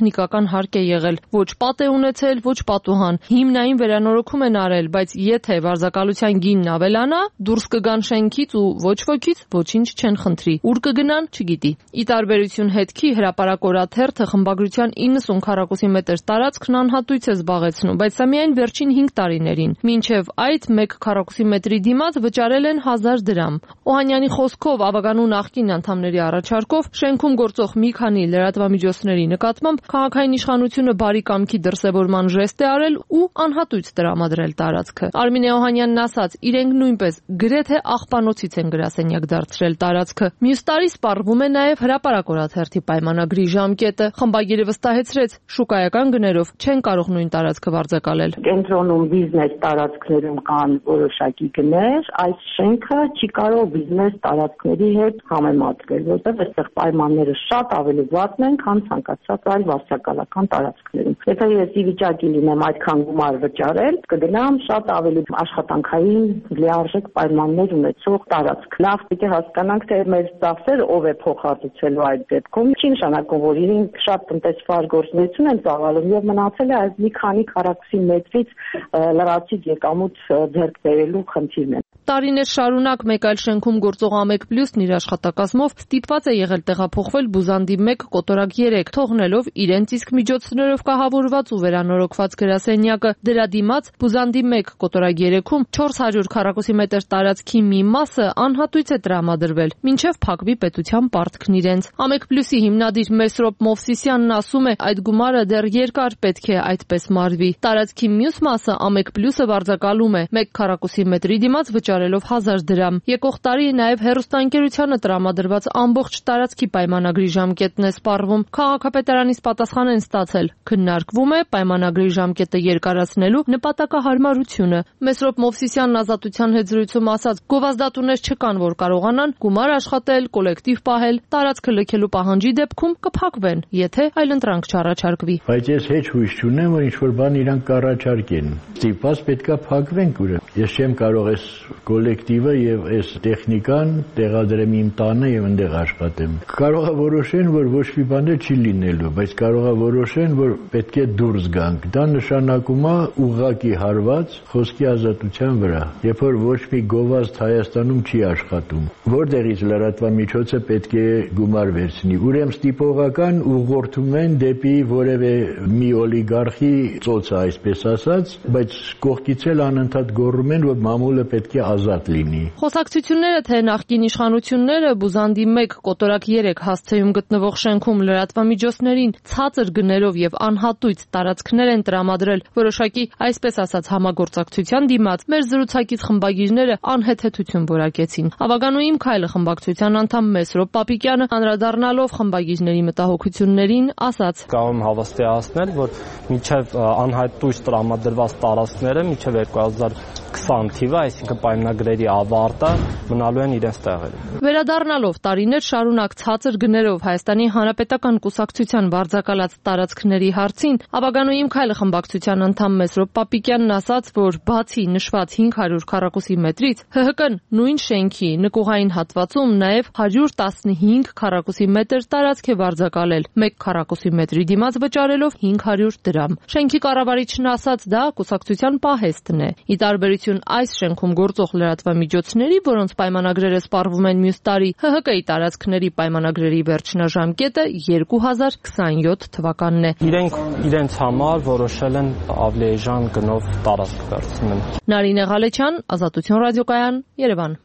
[SPEAKER 15] տեխնիկական հարկ է եղել։ Ոչ պատ է ունեցել, ոչ պատուհան։ Հիմնային վերանորոգում են արել, բայց եթե վարձակալության գինն ավելանա, դուրս կգան շենքից ու ոչ ոքից ոչինչ չեն խնդրի։ Ուր կգնան, չգիտի։ Ի տարբերություն հետքի հրապարակ օրաթերթը խմբագրության իննսուն քառակուսի մետր տարածքն անհատույց է զբաղեցնում, բայց սա միայն վերջին հինգ տարիներին։ Մինչև այդ մեկ քառակուսի մետրի դիմաց վճարել են հազար դրամ։ Օհանյանի խոսքով ավագանու նախկին անդամների առաջարկով շենքում գործող մի քանի լրատվամիջոցների նկատմամբ քաղաքային իշխանությունը բարի կամքի դրսևորման ժեստ է արել ու անհատույց տրամադրել տարածքը։ Արմինե Օհանյանն ասաց, իրենք նույնպես գրեթե աղբանոցից են գրասենյակ դարձրել տարածքը։ Մյուս տարի սպառվում է նաև հրապարակ օրաթերթի պայմանագրի ժամկետը։ Խմբագիրը վստահեցրեց, շուկայական գներով չեն կարող նույն տարածքը վարձակալել։
[SPEAKER 17] Կենտրոնում բիզնես տարածքներում կան որոշակի գներ, այս շենքը չի կարող բիզնես տարածքների հետ համեմատվել, որտեղ այստեղ պայմանները շատ ավելի վատն են, քան ցանկացած այլ վարձակալական տարածքներում։ Եթե ես ի վիճակի լինեմ այդքան գումար վճարել, կգնամ շատ ավելի աշխատանքային լիարժեք պայմաններ ունեցող տարածք։ Լավ պիտի հասկանանք, թե մեր ծախսերը ով է փոխհատուցելու այդ դեպքում։ Չի նշանակում, որ իրենք շատ տնտեսվար գործունեություն են ծավալում եւ մնացել է այս մի քանի քառակուսի մետրից լրացիչ եկամուտ ձեռք բերելու խնդիրն է։
[SPEAKER 15] Տարիներ շարունակ մեկ այլ շենքում գործող Ամեկ Պլյուսն իր աշխատակազմով ստիպված է եղել տեղափոխվել Բուզանդի մեկ կոտորակ երեք, թողնելով իրենց իսկ միջոցներով կահավորված ու վերանորոգված գրասենյակը։ Դրա դիմաց Բուզանդի մեկ կոտորակ երեքում չորս հարյուր քառակուսի մետր տարածքի մի մասը անհատույց է տրամադրվել, մինչև փակվի պետության պարտքն իրենց։ Ամեկ Պլյուսի հիմնադիր Մեսրոպ Մովսիսյանն ասում է, այդ գումարը դեռ երկար պետք է այդպես մարվի։ Տարածքի մյուս մասը Ամեկ Պլյուսը վարձակալում է մեկ քառակուսի մետրի դիմաց վճարելով հազար դրամ։ Եկող տարի նաև հեռուստաընկերությանը տրամադրված ամբողջ տարածքի պայմանագրի ժամկետն է սպառվում։ Քաղաքապետարանից պատասխան են ստացել։ Քննարկվում է պայմանագրի ժամկետը երկարացնելու նպատակահարմարությունը։ Մեսրոպ Մովսիսյանն Ազատության հետ զրույցում ասաց, գովազդատուներ չկան, որ կարողանան գումար աշխատել, կոլեկտիվ պահել, տարածքը լքելու պահանջի դեպքում կփակվեն, եթե այլընտրանք չառաջարկվի։
[SPEAKER 18] Բայց ես հեչ հույս չունեմ, որ ինչ-որ բան իրանք կառաջարկեն։ Ստիպված պետքա փակվենք ուրեմն։ Ես չեմ կարող այս կոլեկտիվը եւ այս տեխնիկան տեղադրեմ իմ տանը եւ այնտեղ աշխատեմ։ Կարող է որոշեն, որ ոչ մի բան չի լինելու, բայց կարող է որոշեն, որ պետք է դուրս գանք։ Դա նշանակում է ուղղակի հարված խոսքի ազատության վրա։ Երբ որ ոչ մի գովազդ Հայաստանում չի աշխատում, որտեղից լրատվամիջոցը պետք է գումար վերցնի։ Ուրեմն ստիպողական ուղղորդում են դեպի որևէ մի օլիգարխի ծոցը, այսպես ասած, բայց կողքից էլ անընդհատ գոռում են, որ մամուլը պետք է ազատ լինի։
[SPEAKER 15] Խոսակցությունները, թե նախկին իշխանությունները Բուզանդի մեկ կոտորակ երեք հասցեում գտնվող շենքում լրատվամիջոցներին ցածր գներով եւ անհատույց տարածքներ են տրամադրել, որոշակի այսպես ասած համագործակցության դիմաց մեր զրուցակից խմբագիրները անհեթեթություն որակեցին։ Ավագանու իմ քայլը խմբակցության անդամ Մեսրոպ Պապիկյանը անդրադառնալով խմբագիրների մտահոգություններին ասաց.
[SPEAKER 16] Կարող եմ հավաստիացնել, որ մինչև անհատույց տրամադրված տարածքները մինչև երկու հազար քսան թիվը, այսինքն պայմանագրերի ավարտը մնալու են իրենց տեղերում։
[SPEAKER 15] Վերադառնալով տարիներ շարունակ ցածր գներով Հայաստանի Հանրապետական կուսակցության վարձակալած տարածքների հարցին, Ավագանու իմ քայլը խմբակցության անդամ Մեսրոպ Պապիկյանն ասաց, որ բացի նշված հինգ հարյուր քառակուսի մետրից, ՀՀԿ-ն նույն շենքի նկուղային հատվածում նաև հարյուր տասնհինգ քառակուսի մետր տարածք է վարձակալել, մեկ քառակուսի մետրի դիմաց վճարելով հինգ հարյուր դրամ։ Շենքի կառավարիչն ասաց, դա կուսակցության պահեստն է։ Ի տարբերություն այս շենքում գործող լրատվամիջոցների, որոնց պայմանագրերը սպառվում են մյուս տարի, ՀՀԿ-ի տարածքների պայմանագրերի վերջնաժամկետը երկու հազար քսանյոթ թվականն է։
[SPEAKER 16] Իրենք իրենց համար որոշել են ավելի էժան գնով տարածք վերցնել։
[SPEAKER 15] Նարինե Ղալեչյան, Ազատություն ռադիոկայան, Երևան։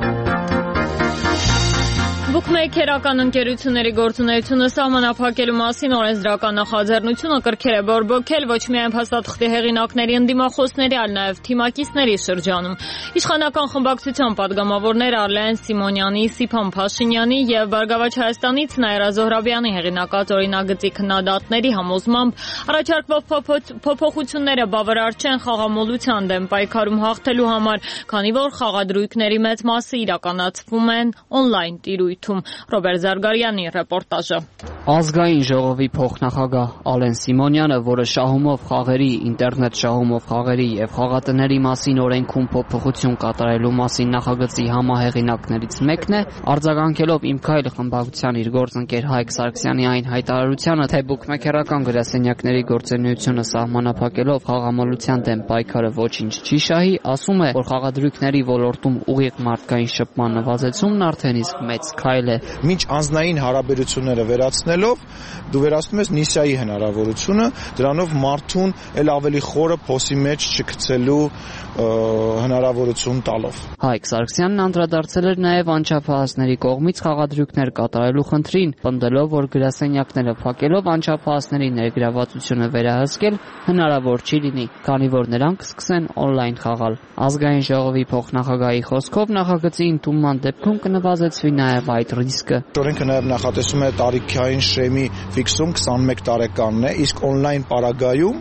[SPEAKER 15] Բուկմեյքերական ընկերությունների գործունեությունը սահմանափակելու մասին օրենսդրական նախաձեռնությունը կրքեր է բորբոքել ոչ միայն փաստաթղթի հեղինակների ընդդիմախոսների, այլ նաև թիմակիցների շրջանում։ Իշխանական խմբակցության падգամավորներ Արլեն Սիմոնյանի, Սիփան Փաշինյանի եւ Բարգավաճ Հայաստանից Նաիրա Զոհրաբյանի հեղինակած օրինագծի քննադատների համոզմամբ առաջարկվող փոփոխությունները բավարար չեն խաղամոլության դեմ պայքարում հաղթելու համար, քանի որ խաղադրույքների մեծ մասը իրականացվում են օնլայն տիրույթ։
[SPEAKER 1] հարթում։ Ռոբերտ Զարգարյանի ռեպորտաժը։
[SPEAKER 19] Ազգային ժողովի փոխնախագահ Ալեն Սիմոնյանը, որը շահումով խաղերի, ինտերնետ շահումով խաղերի եւ խաղատների մասին օրենքում փոփոխություն կատարելու մասին նախագծի համահեղինակներից մեկն է, արձագանքելով Իմ քայլը խմբակցության իր գործընկեր Հայկ Սարգսյանի այն հայտարարությանը, թե բուքմեքերական գրասենյակների գործունեությունը սահմանափակելով խաղամոլության դեմ պայքարը ոչինչ չի շահի, ասում է, որ խաղադրույքների ոլորտում ուղիղ մարդկային շփման նվազեցումն արդեն իսկ մեծ քայլ է։
[SPEAKER 13] Մինչ անձնային հարաբերությունները վերացնելով դու վերացնում ես նիսայի հնարավորությունը, դրանով մարդուն էլ ավելի խորը փոսի մեջ չգցելու հնարավորություն տալով։
[SPEAKER 19] Հայկ Սարգսյանն անդրադարձել էր նաև անչափահասների կողմից խաղադրույքներ կատարելու խնդրին, պնդելով, որ գրասենյակները փակելով անչափահասների ներգրավվածությունը վերահսկել հնարավոր չի լինի, քանի որ նրանք սկսեն օնլայն խաղալ։ Ազգային ժողովի փոխնախագահի խոսքով նախագծի ընդունման դեպքում կնվազեցվի նաև այդ ռիսկը։
[SPEAKER 13] Օրենքը նաև նախատեսում է տարիքային շեմի ֆիքսում քսանմեկ տարեկանն է, իսկ օնլայն պարագայում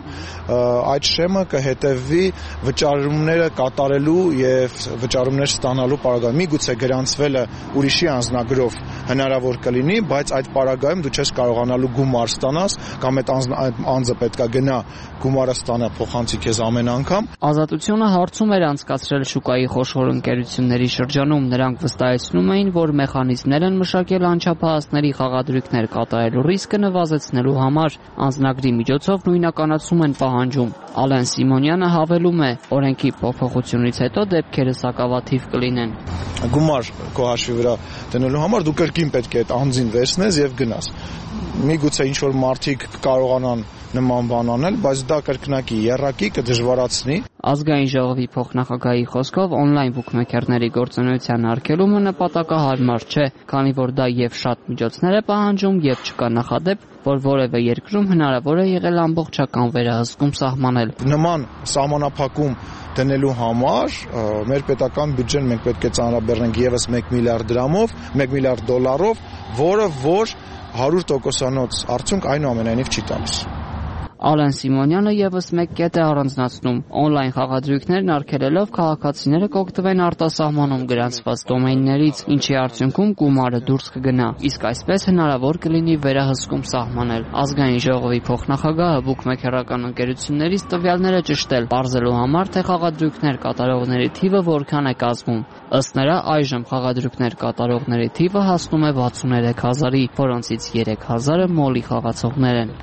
[SPEAKER 13] այդ շեմը կհետևվի վճարումները կատարելու եւ վճարումներ ստանալու պարագայում։ Միգուցե գրանցվելը ուրիշի անձնագրով հնարավոր կլինի, բայց այդ պարագայում դու չես կարողանալու գումար ստանաս կամ այդ անձը պետքա գնա գումարը ստանա փոխանցի քեզ ամեն անգամ։
[SPEAKER 19] Ազատությունը հարցում էր անցկացրել շուկայի խոշոր ընկերությունների շրջանում, նրանք վստահեցնում էին, որ մեխանիզմներ են մշակել անչափահասների խաղադրույքներ կատարելու ռիսկը նվազեցնելու համար, անձնագրի միջոցով նույնականացում են պահանջում։ Ալեն Սիմոնյանը հավելում է, օրենքի փոփոխությունից հետո դեպքերը սակավաթիվ կլինեն։
[SPEAKER 13] Գումար քո հաշվի վրա դնելու համար դու կրկին պետք է այդ անձին վերցնես եւ գնաս։ Միգուցե ինչ որ մարդիկ կարողանան նման բան անել, բայց դա կրկնակի եռակի կդժվարացնի։
[SPEAKER 19] Ազգային ժողովի փոխնախագահի խոսքով օնլայն բուքմեքերների գործունեության արգելումը նպատակահարմար չէ, քանի որ դա եւ շատ միջոցներ է պահանջում եւ չկա նախադեպ, որ որևէ երկրում հնարավոր է եղել ամբողջական վերահսկում սահմանել։
[SPEAKER 13] Նման սահմանափակում դնելու համար մեր պետական բյուջեն մենք պետք է ծանրաբեռնենք եւս մեկ միլիարդ դրամով, մեկ միլիարդ դոլարով, որը որ հարյուր տոկոսանոց արդյունք այնուամենայնիվ չի տալիս։
[SPEAKER 19] Ալեն Սիմոնյանը եւս մեկ կետ է առանձնացնում. օնլայն խաղադրույքներն արգելելով քաղաքացիները կօգտվեն արտասահմանում գրանցված դոմեյններից, ինչի արդյունքում գումարը դուրս կգնա, իսկ այսպես հնարավոր կլինի վերահսկում սահմանել։ Ազգային ժողովի փոխնախագահը բուքմեքերական ընկերություններից տվյալները ճշտել, բարձելու համար, թե խաղադրույքներ կատարողների թիվը որքան է կազմում։ Ըստ նրա, այժմ խաղադրույքներ կատարողների թիվը հասնում է վաթսուներեք հազարի, որոնցից երեք հազարը մոլի խաղացողներ են։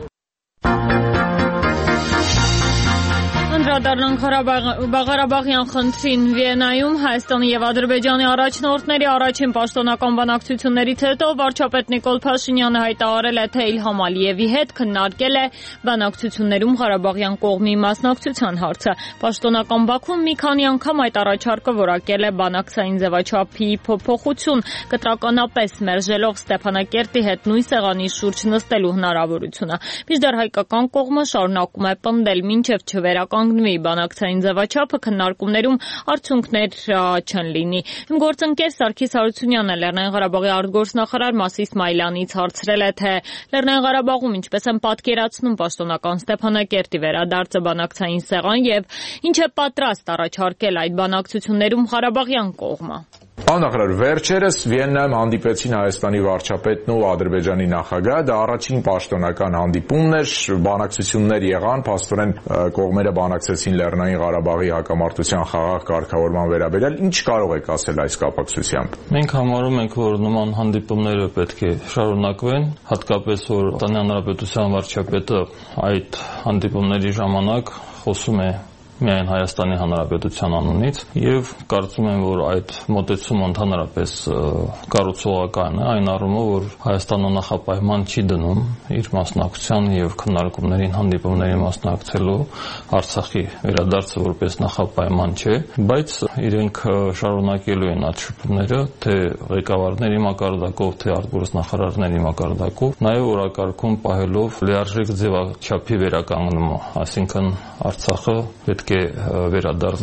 [SPEAKER 1] Անդրադառնանք Ղարաբաղյան խնդրին Վիեննայում Հայաստանի եւ Ադրբեջանի առաջնորդների առաջին պաշտոնական բանակցություններից հետո վարչապետ Նիկոլ Փաշինյանը հայտարարել է, թե Իլհամ Ալիևի հետ քննարկել է բանակցություններում Ղարաբաղյան կողմի մասնակցության հարցը։ Պաշտոնական Բաքուն մի քանի անգամ այդ առաջարկը որակել է բանակցային ձևաչափի փոփոխություն, կտրականապես մերժելով Ստեփանակերտի հետ նույն սեղանի շուրջ նստելու հնարավորությունը։ Մինչդեռ հայկական կողմը շարունակում է պնդել, մինչև չվերականգնվի բանակցային ձևաչափը քննարկումներում արդյունքներ չեն լինի։ Իմ գործընկեր Սարգիս Հարությունյանը Լեռնային Ղարաբաղի արտգործնախարար Մասի Իսմայելյանից հարցրել է, թե Լեռնային Ղարաբաղում ինչպես են պատկերացնում պաշտոնական Ստեփանակերտի վերադարձը բանակցային սեղան եւ ինչ է պատրաստ առաջարկել այդ բանակցություններում Ղարաբաղյան կողմը։
[SPEAKER 20] Աննախարար, վերջերս Վիեննայում հանդիպեցին Հայաստանի վարչապետն ու Ադրբեջանի նախագահը, դա առաջին պաշտոնական հանդիպումն էր, բանակցություններ եղան, փաստորեն կողմերը բանակցեցին Լեռնային Ղարաբաղի հակամարտության խաղաղ կարգավորման վերաբերյալ, ինչ կարող եք ասել այս կապակցությամբ։
[SPEAKER 14] Մենք համարում ենք, որ նման հանդիպումները պետք է շարունակվեն, հատկապես որ Հայաստանի Հանրապետության վարչապետը այդ հանդիպումների ժամանակ խոսում է միայն Հայաստանի Հանրապետության անունից եւ կարծում եմ, որ այդ մոտեցումը ընդհանրապես կառուցողական է, այն առումով, որ Հայաստանը նախապայման չի դնում իր մասնակցության եւ քննարկումներին, հանդիպումներին մասնակցելու, Արցախի վերադարձը որպես նախապայման չէ, բայց իրենք շարունակելու են այդ շփումները, թե ղեկավարների մակարդակով, թե արտգործնախարարների մակարդակով, նաեւ օրակարգում պահելով լիարժեք ձևաչափի վերականգնումը, այսինքն Արցախը պետք է վերադառնա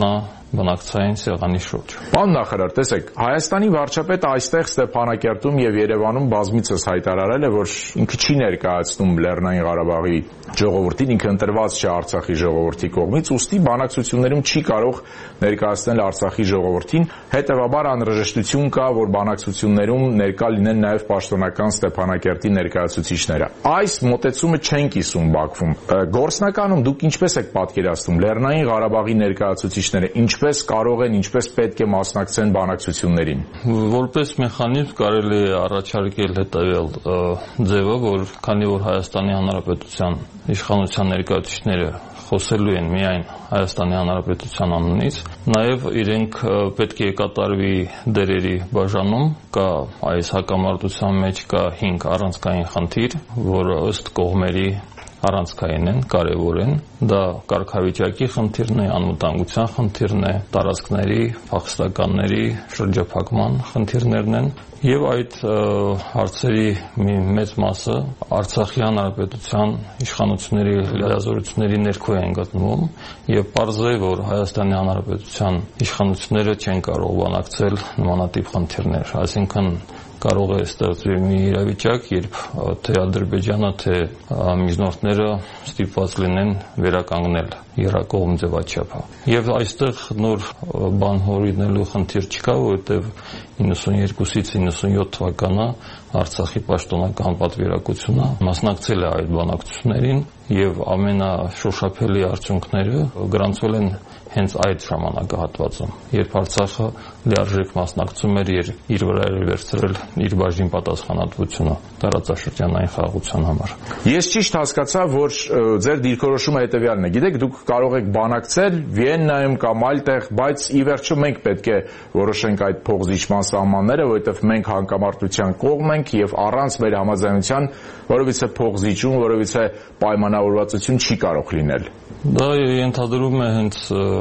[SPEAKER 14] բանակցային սեղանի շուրջ։
[SPEAKER 20] Պարոն նախարար, տեսեք, Հայաստանի վարչապետը այստեղ Ստեփանակերտում եւ Երևանում բազմիցս հայտարարել է, որ ինքը չի ներկայացնում Լեռնային Ղարաբաղի ժողովրդին, ինքը ընտրված չէ Արցախի ժողովրդի կողմից, ուստի բանակցություններում չի կարող ներկայացնել Արցախի ժողովրդին, հետեւաբար անհրաժեշտություն կա, որ բանակցություններում ներկա լինեն նաեւ պաշտոնական Ստեփանակերտի ներկայացուցիչները։ Այս մոտեցումը չեն կիսում Բաքվում։ Գործնականում դուք ինչպես եք պատկերացնում Լեռնային Ղարաբաղի ներկայացուցիչները ինչպես կարող են, ինչպես պետք է մասնակցեն բանակցություններին։
[SPEAKER 14] Որպես մեխանիզմ կարելի է առաջարկել հետևյալ ձևը, որ քանի որ Հայաստանի Հանրապետության իշխանության ներկայացուցիչները խոսելու են միայն Հայաստանի Հանրապետության անունից, նաև իրենք պետք է կատարվի դերերի բաժանում, կա այս հակամարտության մեջ կա հինգ առանցքային խնդիր, որը ըստ կողմերի առանցքային են, կարևոր են, դա կարգավիճակի խնդիրն է, անվտանգության խնդիրն է, տարածքների, փախստականների շրջափակման խնդիրներն են, եւ այդ հարցերի մի մեծ մասը Արցախի Հանրապետության իշխանությունների լիազորությունների ներքո են գտնվում եւ պարզ է, որ Հայաստանի Հանրապետության իշխանությունները չեն կարող բանակցել նմանատիպ խնդիրներ, այսինքն կարող է ստեղծվել մի իրավիճակ, երբ թե Ադրբեջանը, թե միզնորդները ստիպված լինեն վերականգնել եռակողմ ձևաչափը։ Եվ այստեղ նոր բան հորինելու խնդիր չկա, որովհետև իննսունյոթից իննսունյոթ թվականը Արցախի պաշտոնական պատվիրակությունը մասնակցել է այդ բանակցություններին եւ ամենաշոշափելի արդյունքները գրանցվել են հենց այդ ժամանակահատվածում, երբ Արցախը լիարժեք մասնակցում էր իր վրա էր վերցրել իր բաժին պատասխանատվությունը տարածաշրջանային խաղաղության համար։
[SPEAKER 20] Ես ճիշտ հասկացա, որ ձեր դիրքորոշումը հետևյալն է։ Գիտեք, դուք կարող եք բանակցել Վիեննայում կամ այլտեղ, բայց ի վերջո մենք պետք է որոշենք այդ փոխզիջման սահմանները, որովհետև մենք հակամարտության կողմ ենք եւ առանց մեր համաձայնության որովհետեւ փոխզիջում, որովհետեւ պայմանավորվածություն չի կարող լինել։
[SPEAKER 14] Դա ենթադրում է հենց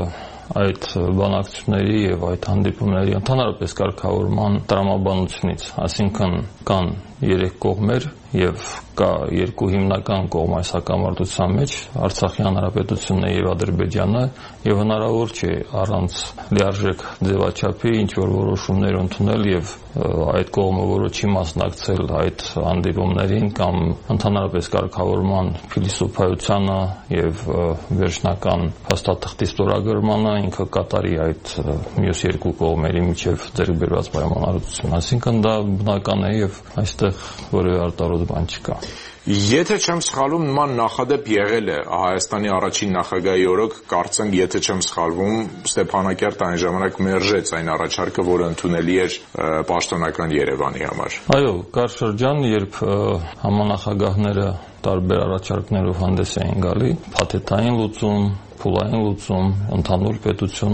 [SPEAKER 14] այդ բանակցությունների եւ այդ հանդիպումների ընդհանրապես կարգավորման տրամաբանությունից, այսինքն կան երեք կողմեր եւ կա երկու հիմնական կողմ այս հակամարտության մեջ, Արցախի Հանրապետությունն եւ Ադրբեջանը, եւ հնարավոր չէ առանց լիարժեք ձևաչափի ինչ որ որոշումներ ընդունել եւ այդ կողմը, որը չի մասնակցել այդ հանդիպումներին կամ ընդհանրապես կարգավորման փիլիսոփայությանը եւ վերջնական փաստաթղթի ստորագրմանը ինքը կատարի այդ մյուս երկու կողմերի միջև ձեռք բերված պայմանավորվածություն, այսինքն դա բնական է եւ այստեղ որևէ արտարոց բան չկա։
[SPEAKER 20] Եթե չեմ սխալվում, նման նախադեպ եղել է Հայաստանի առաջին նախագահի օրոք, կարծեմ, եթե չեմ սխալվում, Ստեփանակերտը այն ժամանակ մերժեց այն առաջարկը, որը ընդունելի էր պաշտոնական Երևանի համար։
[SPEAKER 14] Այո, կար շրջան, երբ համանախագահները տարբեր առաջարկներով հանդես էին գալի, փաթեթային լուծում, փուլային լուծում, ընդհանուր պետություն,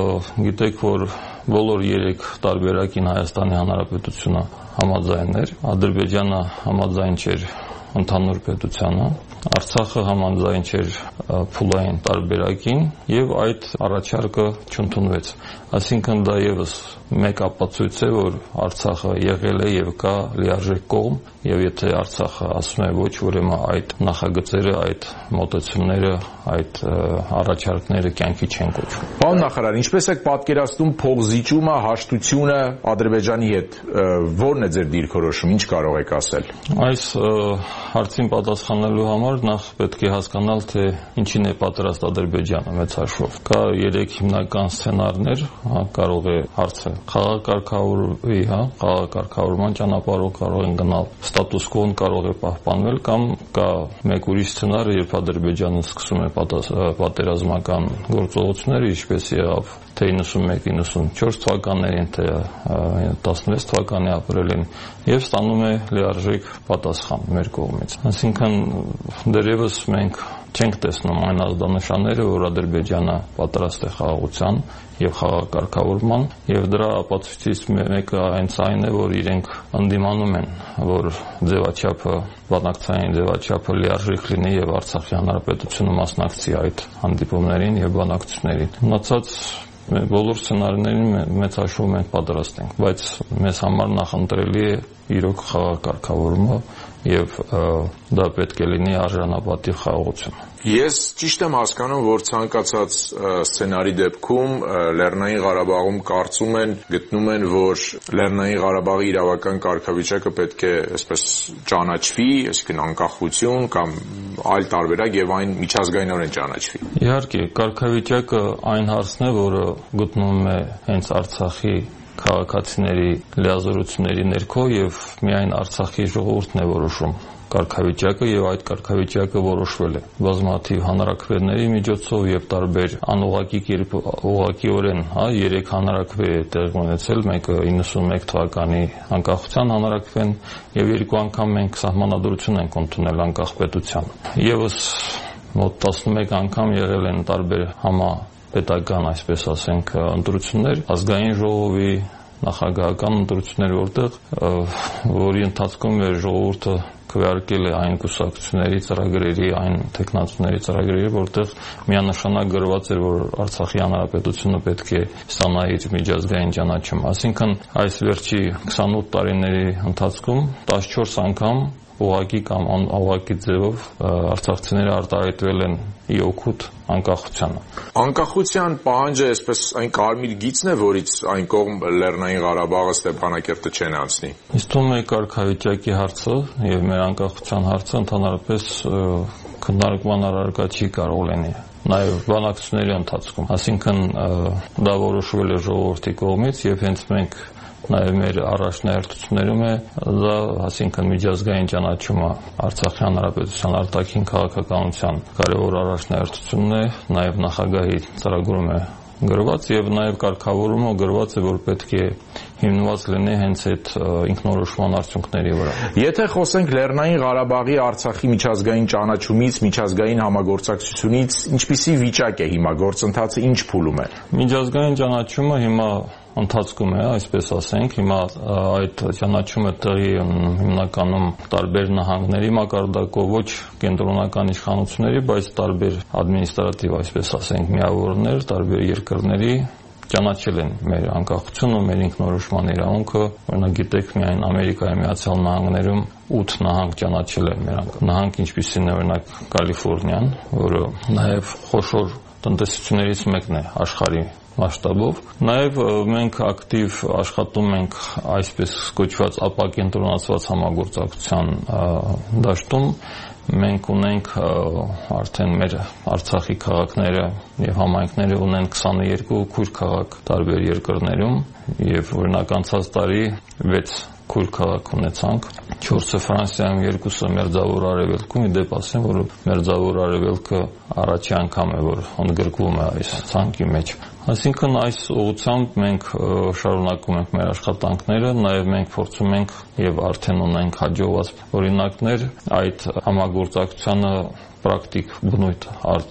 [SPEAKER 14] գիտեք, որ բոլոր երեք տարբերակին Հայաստանի Հանրապետությունը համաձայն էր, Ադրբեջանը համաձայն չէր ընդհանուր պետությանը, Արցախը համաձայն չէր փուլային տարբերակին եւ այդ առաջարկը չընդունվեց։ Այսինքն դա եւս մեկ ապացույց է, որ Արցախը եղել է եւ կա լիարժեք կողմ եւ եթե Արցախը ասում է ոչ, ուրեմն այդ նախագծերը, այդ մոտեցումները, այդ առաջարկները կյանքի չեն կոչվում։
[SPEAKER 20] Պարոն նախարար, ինչպես եք պատկերացնում փոխզիջումը, հաշտությունը Ադրբեջանի հետ, ո՞րն է ձեր դիրքորոշումը, ինչ կարող եք ասել։
[SPEAKER 14] Այս հարցին պատասխանելու համար նախ պետք է հասկանալ, թե ինչին է պատրաստ Ադրբեջանը մեծ հաշվով։ Կա երեք հիմնական սցենարներ, հա, կարող է հարցը խաղակարգավորվի, հա, խաղակարգավորման ճանապարհով կարող են գնալ, ստատուս կոն կարող է պահպանվել կամ կա մեկ ուրիշ սցենար, երբ Ադրբեջանը սկսում է պատերազմական գործողությունները, ինչպես եղավ թե իննսունմեկ իննսունչորս թվականներին, թե տասնվեց թվականի ապրիլին եւ ստանում է լիարժեք պատասխան մեր կողմից։ Այսինքն դեռևս մենք չենք տեսնում այն ազդանշանները, որ Ադրբեջանը պատրաստ է խաղաղության եւ խաղակարգավորման եւ դրա ապացույցից մեկը այնց այն է, որ իրենք ընդդիմանում են, որ ձևաչափը, բանակցային ձևաչափը լիարժեք լինի եւ Արցախի Հանրապետությունը մասնակցի այդ հանդիպումներին եւ բանակցություններին։ Մնացած բոլոր սցենարներին մեծ հաշվով մենք պատրաստ ենք, բայց մեզ համար նախընտրելի է իրոք խաղակարգավորումը եւ դա պետք է լինի արժանապատիվ խաղաղություն։
[SPEAKER 20] Ես ճիշտ եմ հասկանում, որ ցանկացած սցենարի դեպքում Լեռնային Ղարաբաղում կարծում են, գտնում են, որ Լեռնային Ղարաբաղի իրավական կարգավիճակը պետք է այսպես ճանաչվի, այսինքն անկախություն կամ այլ տարբերակ եւ այն միջազգայինորեն ճանաչվի։ Իհարկե,
[SPEAKER 14] կարգավիճակը այն հարցն է, որը գտնվում է հենց Արցախի քաղաքացիների լիազորությունների ներքո եւ միայն Արցախի ժողովուրդն է որոշում կարգավիճակը եւ այդ կարգավիճակը որոշվել է բազմաթիվ հանրաքվեների միջոցով եւ տարբեր անուղղակի կերպ ուղղակիորեն, հա, երեք հանրաքվե է տեղի ունեցել, մեկը իննսունմեկ թվականի անկախության հանրաքվեն եւ երկու անգամ մենք սահմանադրություն ենք ընդունել անկախ պետության։ Եվս մոտ տասնմեկ անգամ եղել են տարբեր համա պետական, այսպես ասենք, ընտրություններ, ազգային ժողովի, նախագահական ընտրություններ, որտեղ որի ընթացքում էր ժողովուրդը քվեարկել է այն կուսակցությունների ծրագրերի, այն թեկնածուների ծրագրերի, որտեղ միանշանակ գրված էր, որ Արցախի հանրապետությունը պետք է ստանա իր միջազգային ճանաչում։ Այսինքն այս վերջի քսանութ տարիների ընթացքում տասնչորս անգամ ուղղակի կամ անուղղակի ձևով արցախցիները արտահայտվել են ի օգուտ անկախությանը։ Անկախության պահանջը այսպես այն կարմիր գիծն է, որից այն կողմ Լեռնային Ղարաբաղը, Ստեփանակերտը չեն անցնի։ Իսկ թվում է կարգավիճակի հարցը եւ մեր անկախության հարցը ընդհանրապես քննարկման առարկա չի կարող լինի։ Նաև բանակցությունների ընթացքում, այսինքն դա որոշվել է ժողովրդի կողմից եւ հենց մենք նաև մեր առաջնահերթություններում է դա, այսինքն միջազգային ճանաչումը Արցախի հանրապետության արտաքին քաղաքականության կարևոր առաջնահերթությունն է, նաև նախագահի ծրագրում է գրված եւ նաև կարգավորումը գրված է, որ պետք է հիմնված լինի հենց այդ ինքնորոշման արդյունքների վրա։ Եթե խոսենք Լեռնային Ղարաբաղի Արցախի միջազգային ճանաչումից, միջազգային համագործակցությունից, ինչպիսի վիճակ է հիմա, գործընթացը ինչ փուլում է։ Միջազգային ճանաչումը հիմա ընթացքում է, այսպես ասենք, հիմա այդ ճանաչումը տեղի հիմնականում տարբեր նահանգների մակարդակով, ոչ կենտրոնական իշխանությունների, բայց տարբեր ադմինիստրատիվ, այսպես ասենք, միավորներ, տարբեր երկրների ճանաչել են մեր անկախությունը, մեր ինքնորոշման իրավունքը, օրինակ գիտեք, միայն Ամերիկայի Միացյալ Նահանգներում ութ նահանգ ճանաչել են մեր նահանգ, ինչպիսին է օրինակ Կալիֆոռնիան, որը նաև խոշոր տնտեսություններից մեկն է աշխարհի մասշտաբով։ Նաև մենք ակտիվ աշխատում ենք այսպես կոչված ապակենտրոնացված համագործակցության դաշտում։ Մենք ունենք արդեն մեր Արցախի քաղաքները եւ համայնքները ունեն քսաներկու քույր քաղաք տարբեր երկրներում եւ օրինակ անցած տարի վեց քույր քաղաք ունեցանք, չորսը Ֆրանսիայում, երկուսը Մերձավոր Արևելքում, իդեպ ասեմ, որ Մերձավոր Արևելքը առաջի անգամ է, որ ընդգրկվում է այս ցանկի մեջ։ Այսինքն այս ուղղությամբ մենք շարունակում ենք մեր աշխատանքները, նաև մենք փորձում ենք եւ արդեն ունենք հաջողված օրինակներ այդ համագործակցությանը պրակտիկ բնույթ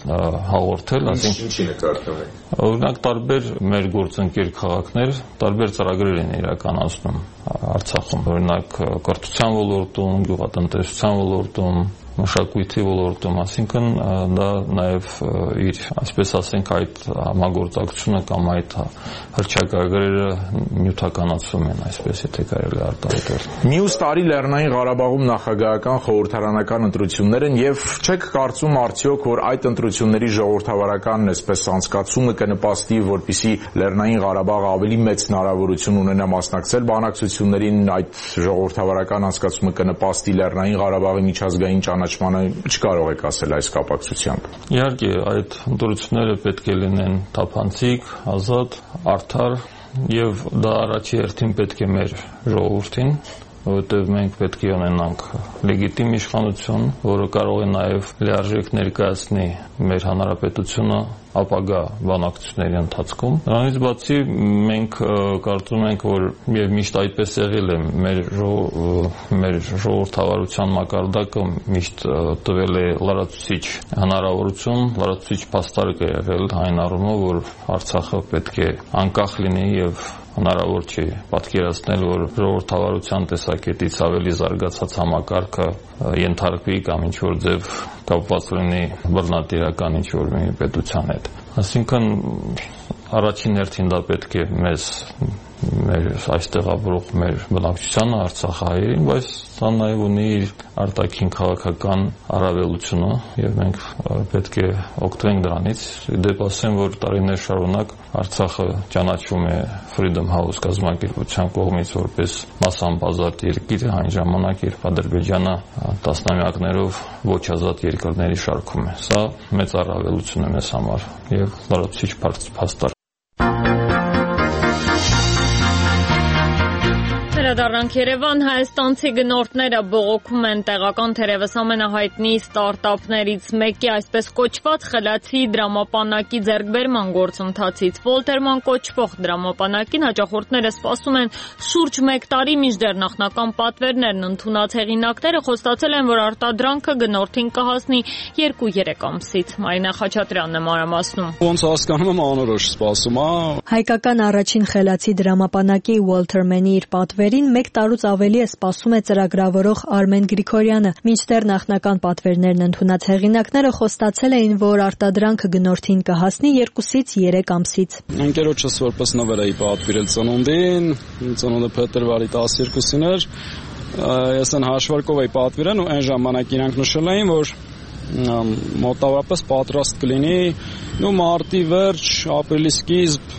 [SPEAKER 14] հաղորդել, այսինքն ինչի նկատվում եք։ Օրինակ տարբեր մեր գործընկեր քաղաքներ տարբեր ծրագրեր են իրականացնում Արցախում, օրինակ կրթության ոլորտում, գյուղատնտեսության ոլորտում, մշակույթի ոլորտում, այսինքն դա նաև իր, այսպես ասենք, այդ համագործակցությունը կամ այդ հռչակագրերը նյութականացում են, այսպես եթե կարելի արտահայտել։ Մյուս տարի Լեռնային Ղարաբաղում նախագահական խորհրդարանական ընտրություններ են եւ չեք կարծում արդյոք, որ այդ ընտրությունների ժողովրդավարական այսպես անցկացումը կնպաստի, որպեսզի Լեռնային Ղարաբաղը ավելի մեծ հնարավորություն ունենա մասնակցել բանակցություններին, այդ ժողովրդավարական անցկացումը կնպաստի Լեռնային Ղարաբաղի միջազգային ճանաչմանը, չկարող եք ասել այս կապակցությամբ։ Իհարկե, այդ ընտրությունները պետք է լինեն թափանցիկ, ազատ, արդար եւ դա առաջի հերթին պետք է մեր ժողովրդին, որովհետեւ մենք պետք է ունենանք լեգիտիմ իշխանություն, որը կարող է նաեւ լիարժեք ներկայացնի մեր հանրապետությունը ապագա բանակցությունների ընթացքում։ Դրանից բացի մենք կարծում ենք, որ եւ միշտ այդպես եղել է, մեր մեր ժողովրդավարության մակարդակը միշտ տվել է լրացուցիչ հնարավորություն, լրացուցիչ փաստարկ է եղել այն առումով, որ Արցախը պետք է անկախ լինի եւ հնարավոր չի պատկերացնել, որ ժողովրդավարության տեսակետից ավելի զարգացած համակարգը ենթարկվի կամ ինչ-որ ձև կապված լինի բռնատիրական ինչ-որ մի պետության հետ։ Այսինքն առաջին հերթին դա պետք է մեզ մեր այստեղավորող մեր բնակչությանը Արցախահայերին, բայց դա նաև ունի իր արտաքին քաղաքական առավելությունը եւ մենք պետք է օգտվենք դրանից։ Դեպ ասեմ, որ տարիներ շարունակ Արցախը ճանաչվում է Freedom House կազմակերպության կողմից որպես մասամբ ազատ երկիր, այն ժամանակ, երբ Ադրբեջանը տասնամյակներով ոչ ազատ երկրների շարքում է։ Սա մեծ առավելություն է մեզ համար եւ լրացուցիչ փաստարկ։
[SPEAKER 1] Վերադառնանք Երևան, հայաստանցի գնորդները բողոքում են տեղական թերևս ամենահայտնի ստարտափներից մեկի այսպես կոչված խելացի դրամապանակի ձեռքբերման գործընթացից։ Վոլտերման կոչվող դրամապանակին հաճախորդները սպասում են շուրջ մեկ տարի, մինչդեռ նախնական պատվերներն ընդունած հեղինակները խոստացել են, որ արտադրանքը գնորդին կհասնի երկու-երեք ամսից։ Մարինա Խաչատրյանն է մանրամասնում։
[SPEAKER 21] Ոնց հասկանում եմ անորոշ սպասում, հա։
[SPEAKER 22] Հայկական առաջին խելացի դրամապանակի Վոլտերմանի իր պատվերին մեկ տարուց ավելի է սպասում է ծրագրավորող Արմեն Գրիգորյանը, մինչդեռ նախնական պատվերներն ընդունած հեղինակները խոստացել էին, որ արտադրանքը գնորդին կհասնի երկուսից երեք ամսից։
[SPEAKER 21] Ընկերոջս որպես նվեր էի պատվիրել ծնունդին, ծնունդը փետրվարի տասներկուսին էր, ես այն հաշվարկով էի պատվիրել ու այն ժամանակ իրանք նշել էին, որ մոտավորապես պատրաստ կլինի ու մարտի վերջ, ապրիլի սկիզբ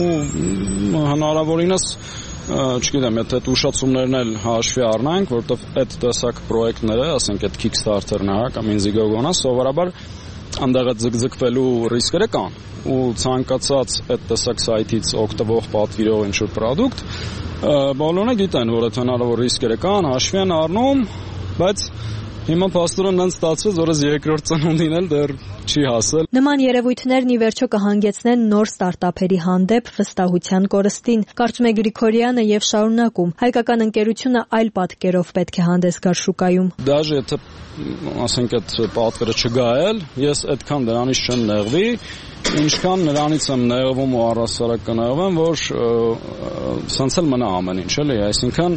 [SPEAKER 21] ու հնարավորինս չգիտեմ, եթե այդ ուշացումներն էլ հաշվի առնանք, որովհետև այդ տեսակ պրոյեկտները, ասենք այդ Kickstarter-ն է կամ Indiegogo-ն, սովորաբար այնտեղ այդ ձգձգվելու ռիսկերը կան ու ցանկացած այդ տեսակ սայթից օգտվող պատվիրող ինչ-որ product, բոլորը գիտեն, որ այդ հնարավոր ռիսկերը կան, հաշվի են առնում, բայց հիմա փաստորեն նրանց ստացվեց, որ այս երկրորդ ծնունդին էլ դեռ չի հասել։
[SPEAKER 22] Նման երևույթներն ի վերջո կհանգեցնեն նոր ստարտափերի հանդեպ վստահության կորստին, կարծում է Գրիգորյանը եւ շարունակում։ Հայկական ընկերությունը այլ պատկերով պետք է հանդես գար շուկայում։
[SPEAKER 21] Դաժե եթե ասենք այդ պատվերը չգա էլ, ես այդքան դրանից չեմ նեղվի, ինչքան նրանից եմ նեղվում ու առհասարակ կնեղվեմ, որ սենց էլ մնա ամեն ինչ, էլի, այսինքն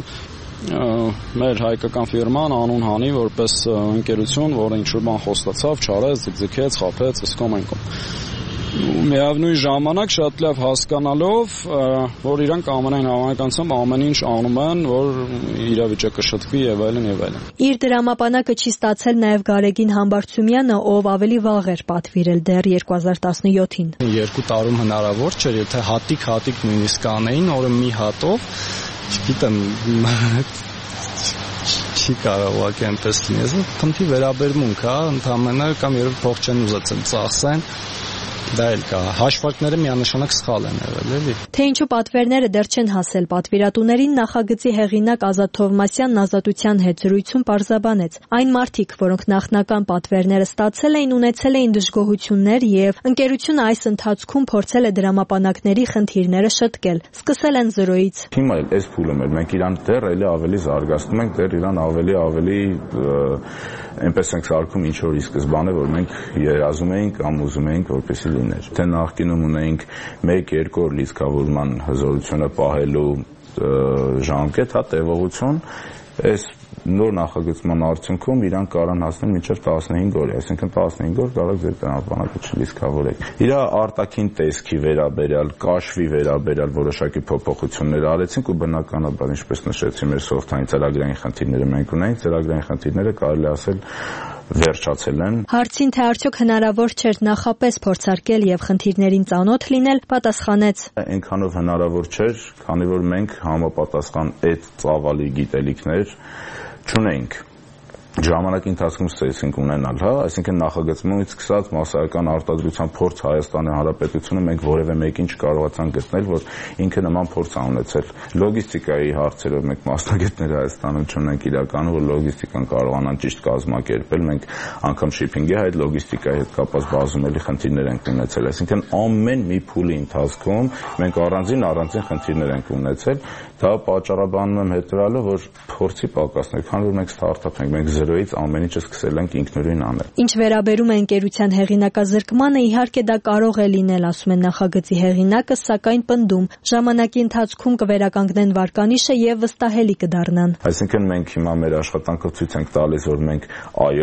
[SPEAKER 21] մեր հայկական ֆիրման անուն հանի որպես ընկերություն, որը ինչ-որ բան խոստացավ, չարեց, ձգձգեց, խաբեց, իսկոմ այնքան։ Միևնույն ժամանակ շատ լավ հասկանալով, որ իրանք ամենայն հավանականությամբ ամեն ինչ անում են, որ իրավիճակը շտկվի եւ այլն եւ այլն։
[SPEAKER 22] Իր դրամապանակը չի ստացել նաեւ Գարեգին Համբարձումյանը, ով ավելի վաղ էր պատվիրել դեռ երկու հազար տասնյոթին։
[SPEAKER 16] Երկու տարում հնարավոր չէր, եթե հատիկ-հատիկ նույնիսկ անեին, օրը մի հատով, չգիտեմ, չի կարող ուղղակի այնպես լինի, խնդրի վերաբերմունք, հա, ընդհանրապես կամ երբ փող չեն ուզեցել ծախսեն, դա էլ կա, հաշվարկները միանշանակ սխալ են եղել, էլի։
[SPEAKER 22] Թե ինչու պատվերները դեռ չեն հասել պատվիրատուներին, նախագծի հեղինակ Ազատ Թովմասյանն Ազատության հետ զրույցում պարզաբանեց։ Այն մարդիկ, որոնք նախնական պատվերները ստացել էին, ունեցել էին դժգոհություններ եւ ընկերությունը այս ընթացքում փորձել է դրամապանակների խնդիրները շտկել։ Սկսել են զրոյից։
[SPEAKER 20] Հիմա էլ այս փուլը մեր մենք իրան դեռ էլի ավելի զարգացնում ենք, դեռ իրան ավելի ավելի այնպես ենք սարքում ինչ որ ի սկզբանե, որ մենք երազում էինք կամ ուզում էինք, որպեսզի լիներ։ Թե նախկինում ունեինք մեկ-երկու օր լիցքավորման հզորությունը պահելու ժամկետ, հա, տևողություն, այս նոր նախագծման արդյունքում իրանք կարան հասնել մինչև տասնհինգ օր, այսինքն տասնհինգ օր կարող ձեր տնապանակը չլիցքավորեք։ Իր արտաքին տեսքի վերաբերյալ, կաշվի վերաբերյալ որոշակի փոփոխություններ արեցինք ու բնականաբար, ինչպես նշեցի, մեր սոֆթային ծրագրային խնդիրները մենք ունենք, ծրագրային խնդիրները կարելի ասել վերջացել են։
[SPEAKER 22] Հարցին, թե արդյոք հնարավոր չէր նախապես փորձարկել եւ խնդիրներին ծանոթ լինել, պատասխանեց.
[SPEAKER 20] Այնքանով հնարավոր չէր, քանի որ մենք համապատասխան այդ ծավալի գիտելիքներ չունենք։ Ժամանակի ընթացքում ստացինք ունենալ, հա, այսինքն նախագծումից սկսած մասսայական արտադրության փորձ Հայաստանի Հանրապետությունը մենք որևէ մեկին չկարողացանք գտնել, որ ինքը նման փորձ ա ունեցել։ Լոգիստիկայի հարցերով մենք մասնագետներ Հայաստանում չունենք իրականում, որ լոգիստիկան կարողանան ճիշտ կազմակերպել, մենք անգամ շիփինգի հետ լոգիստիկայի հետ կապված բազումելի խնդիրներ ենք ունեցել, այսինքն ամեն մի փուլի ընթացքում մենք առանձին առանձին խնդիրներ ենք ունեցել, դա պատճառաբանում եմ հետևյալը, որ փորձի պակասն է, քանի որ մենք ստարտափ ենք, մենք զրոյից ամեն ինչը սկսել ենք ինքնուրույն անել։
[SPEAKER 22] Ինչ վերաբերում է ընկերության հեղինակազրկմանը, իհարկե դա կարող է լինել, ասում են նախագծի հեղինակը, սակայն պնդում, ժամանակի ընթացքում կվերականգնեն վարկանիշը եւ վստահելի կդառնան։
[SPEAKER 20] Այսինքն մենք հիմա մեր աշխատանքով ցույց ենք տալիս, որ մենք այո,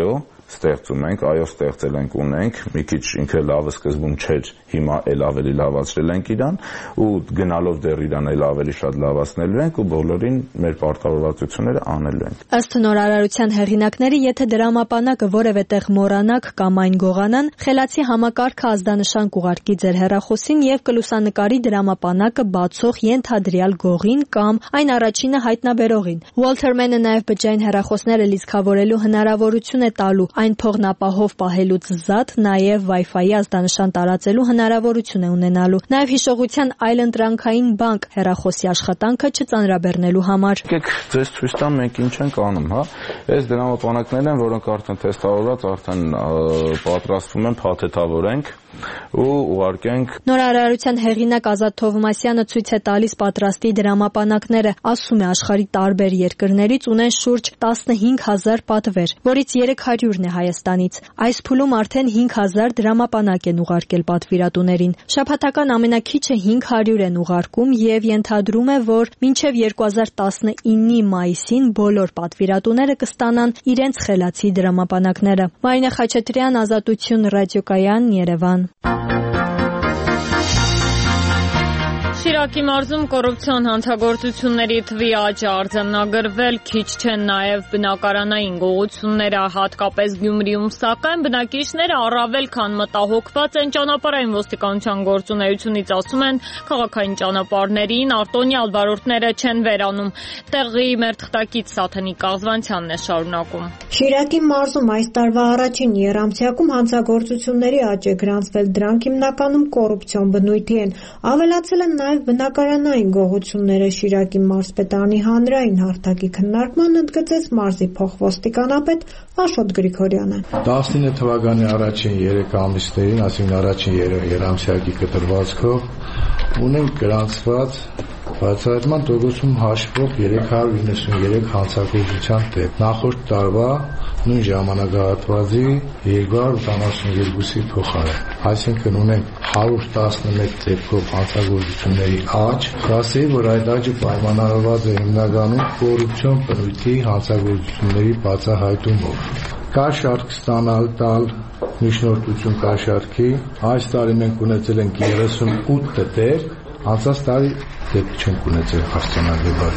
[SPEAKER 20] ստեղծում ենք, այո, ստեղծել ենք, ունենք, մի քիչ ինքը լավը սկզբում չէր, հիմա էլ ավելի լավացրել ենք իրան ու գնալով դեռ իրան էլ ավելի շատ լավացնելու ենք ու բոլորին մեր պարտավորվածությունները անելու ենք։
[SPEAKER 22] Ըստ նորարարության հեղինակների, եթե դրամապանակը որևէ տեղ մոռանաք կամ այն գողանան, խելացի համակարգը ազդանշան կուղարկի ձեր հեռախոսին եւ կլուսանկարի դրամապանակը բացող ենթադրյալ գողին կամ այն առաջինը հայտնաբերողին։ Walterman-ը նաեւ բջջային հեռախոսները լիցքավորելու հնարավորություն է տալու, այն փողնապահով պահելուց զատ նաեւ Wi-Fi-ի ազդանշան տարածելու հնարավորություն է ունենալու։ Նաեւ հիշողության այլընտրանքային բանկ հեռախոսի աշխատանքը չծանրաբեռնելու համար։
[SPEAKER 20] Եկեք ձեզ ցույց տամ մենք ինչ ենք անում, հա։ Այս դրամապանակներն են, որոնք արդեն թեստավորված, արդեն պատրաստվում են, փաթեթավորենք ու ուղարկենք։
[SPEAKER 22] Նորարարության հեղինակ Ազատ Թովմասյանը ցույց է տալիս պատրաստի դրամապանակները, ասում է աշխարհի տարբեր երկրներից ունեն շուրջ տասնհինգ հազար պատվեր, որից երեք հարյուրն է Հայաստանից։ Այս փուլում արդեն հինգ հազար դրամապանակ են ուղարկել պատվիրատուներին։ Շաբաթական ամենաքիչը հինգ հարյուր են ուղարկում եւ ենթադրում է, որ մինչեւ երկու հազար տասնինի մայիսին բոլոր պատվիրատուները կստանան իրենց խելացի դրամապանակները։ Մարինա Խաչատրյան, Ազատություն, ռադիոկայան, Երևան։
[SPEAKER 1] Շիրակի մարզում կոռուպցիոն հանցագործությունների թվի աճ է արձանագրվել, քիչ չեն նաև բնակարանային գողությունները, հատկապես Գյումրիում, սակայն բնակիչները առավել քան մտահոգված են ճանապարհային ոստիկանության գործունեությունից, ասում են, քաղաքային ճանապարհներին արտոնյալ վարորդները չեն վերանում։ Տեղի մեր թղթակից Սաթենիկ Աղզվանցյանն է շարունակում։
[SPEAKER 3] Շիրակի մարզում այս տարվա առաջին եռամսյակում հանցագործությունների աճ է գրանցվել, դրանք հիմնականում կոռուպցիոն բնույթի են, ավելացել են նաև բնակարանային գողությունները։ Շիրակի մարզպետարանի հանրային հարթակի քննարկման ընդգծեց մարզի փոխոստիկանապետ Աշոտ Գրիգորյանը։
[SPEAKER 5] տասնինը թվականի առաջին երեք ամիսներին, այսինքն առաջին երամսյակի կտրվածքով ունենք գրանցված բացահայտման տոկոսում հաշվող երեք հարյուր իննսուններեք հանցագործության դեպք։ Նախորդ տարվա նույն ժամանակահատվածի երկու հարյուր ութանասունյոթի փոխարեն։ Այսինքն ունենք հարյուր տասնմեկ դեպքով հանցագործությունների աճ, ասեի, որ այդ աճը պայմանավորված է հիմնականում կոռուպցիոն բնույթի հանցագործությունների բացահայտումով։ Կաշառք ստանալ տալ միջնորդություն կաշառքի, այս տարի մենք ունեցել ենք երեսունութ դեպք, անցած տարի դեպք չենք ունեցել արձանագրված։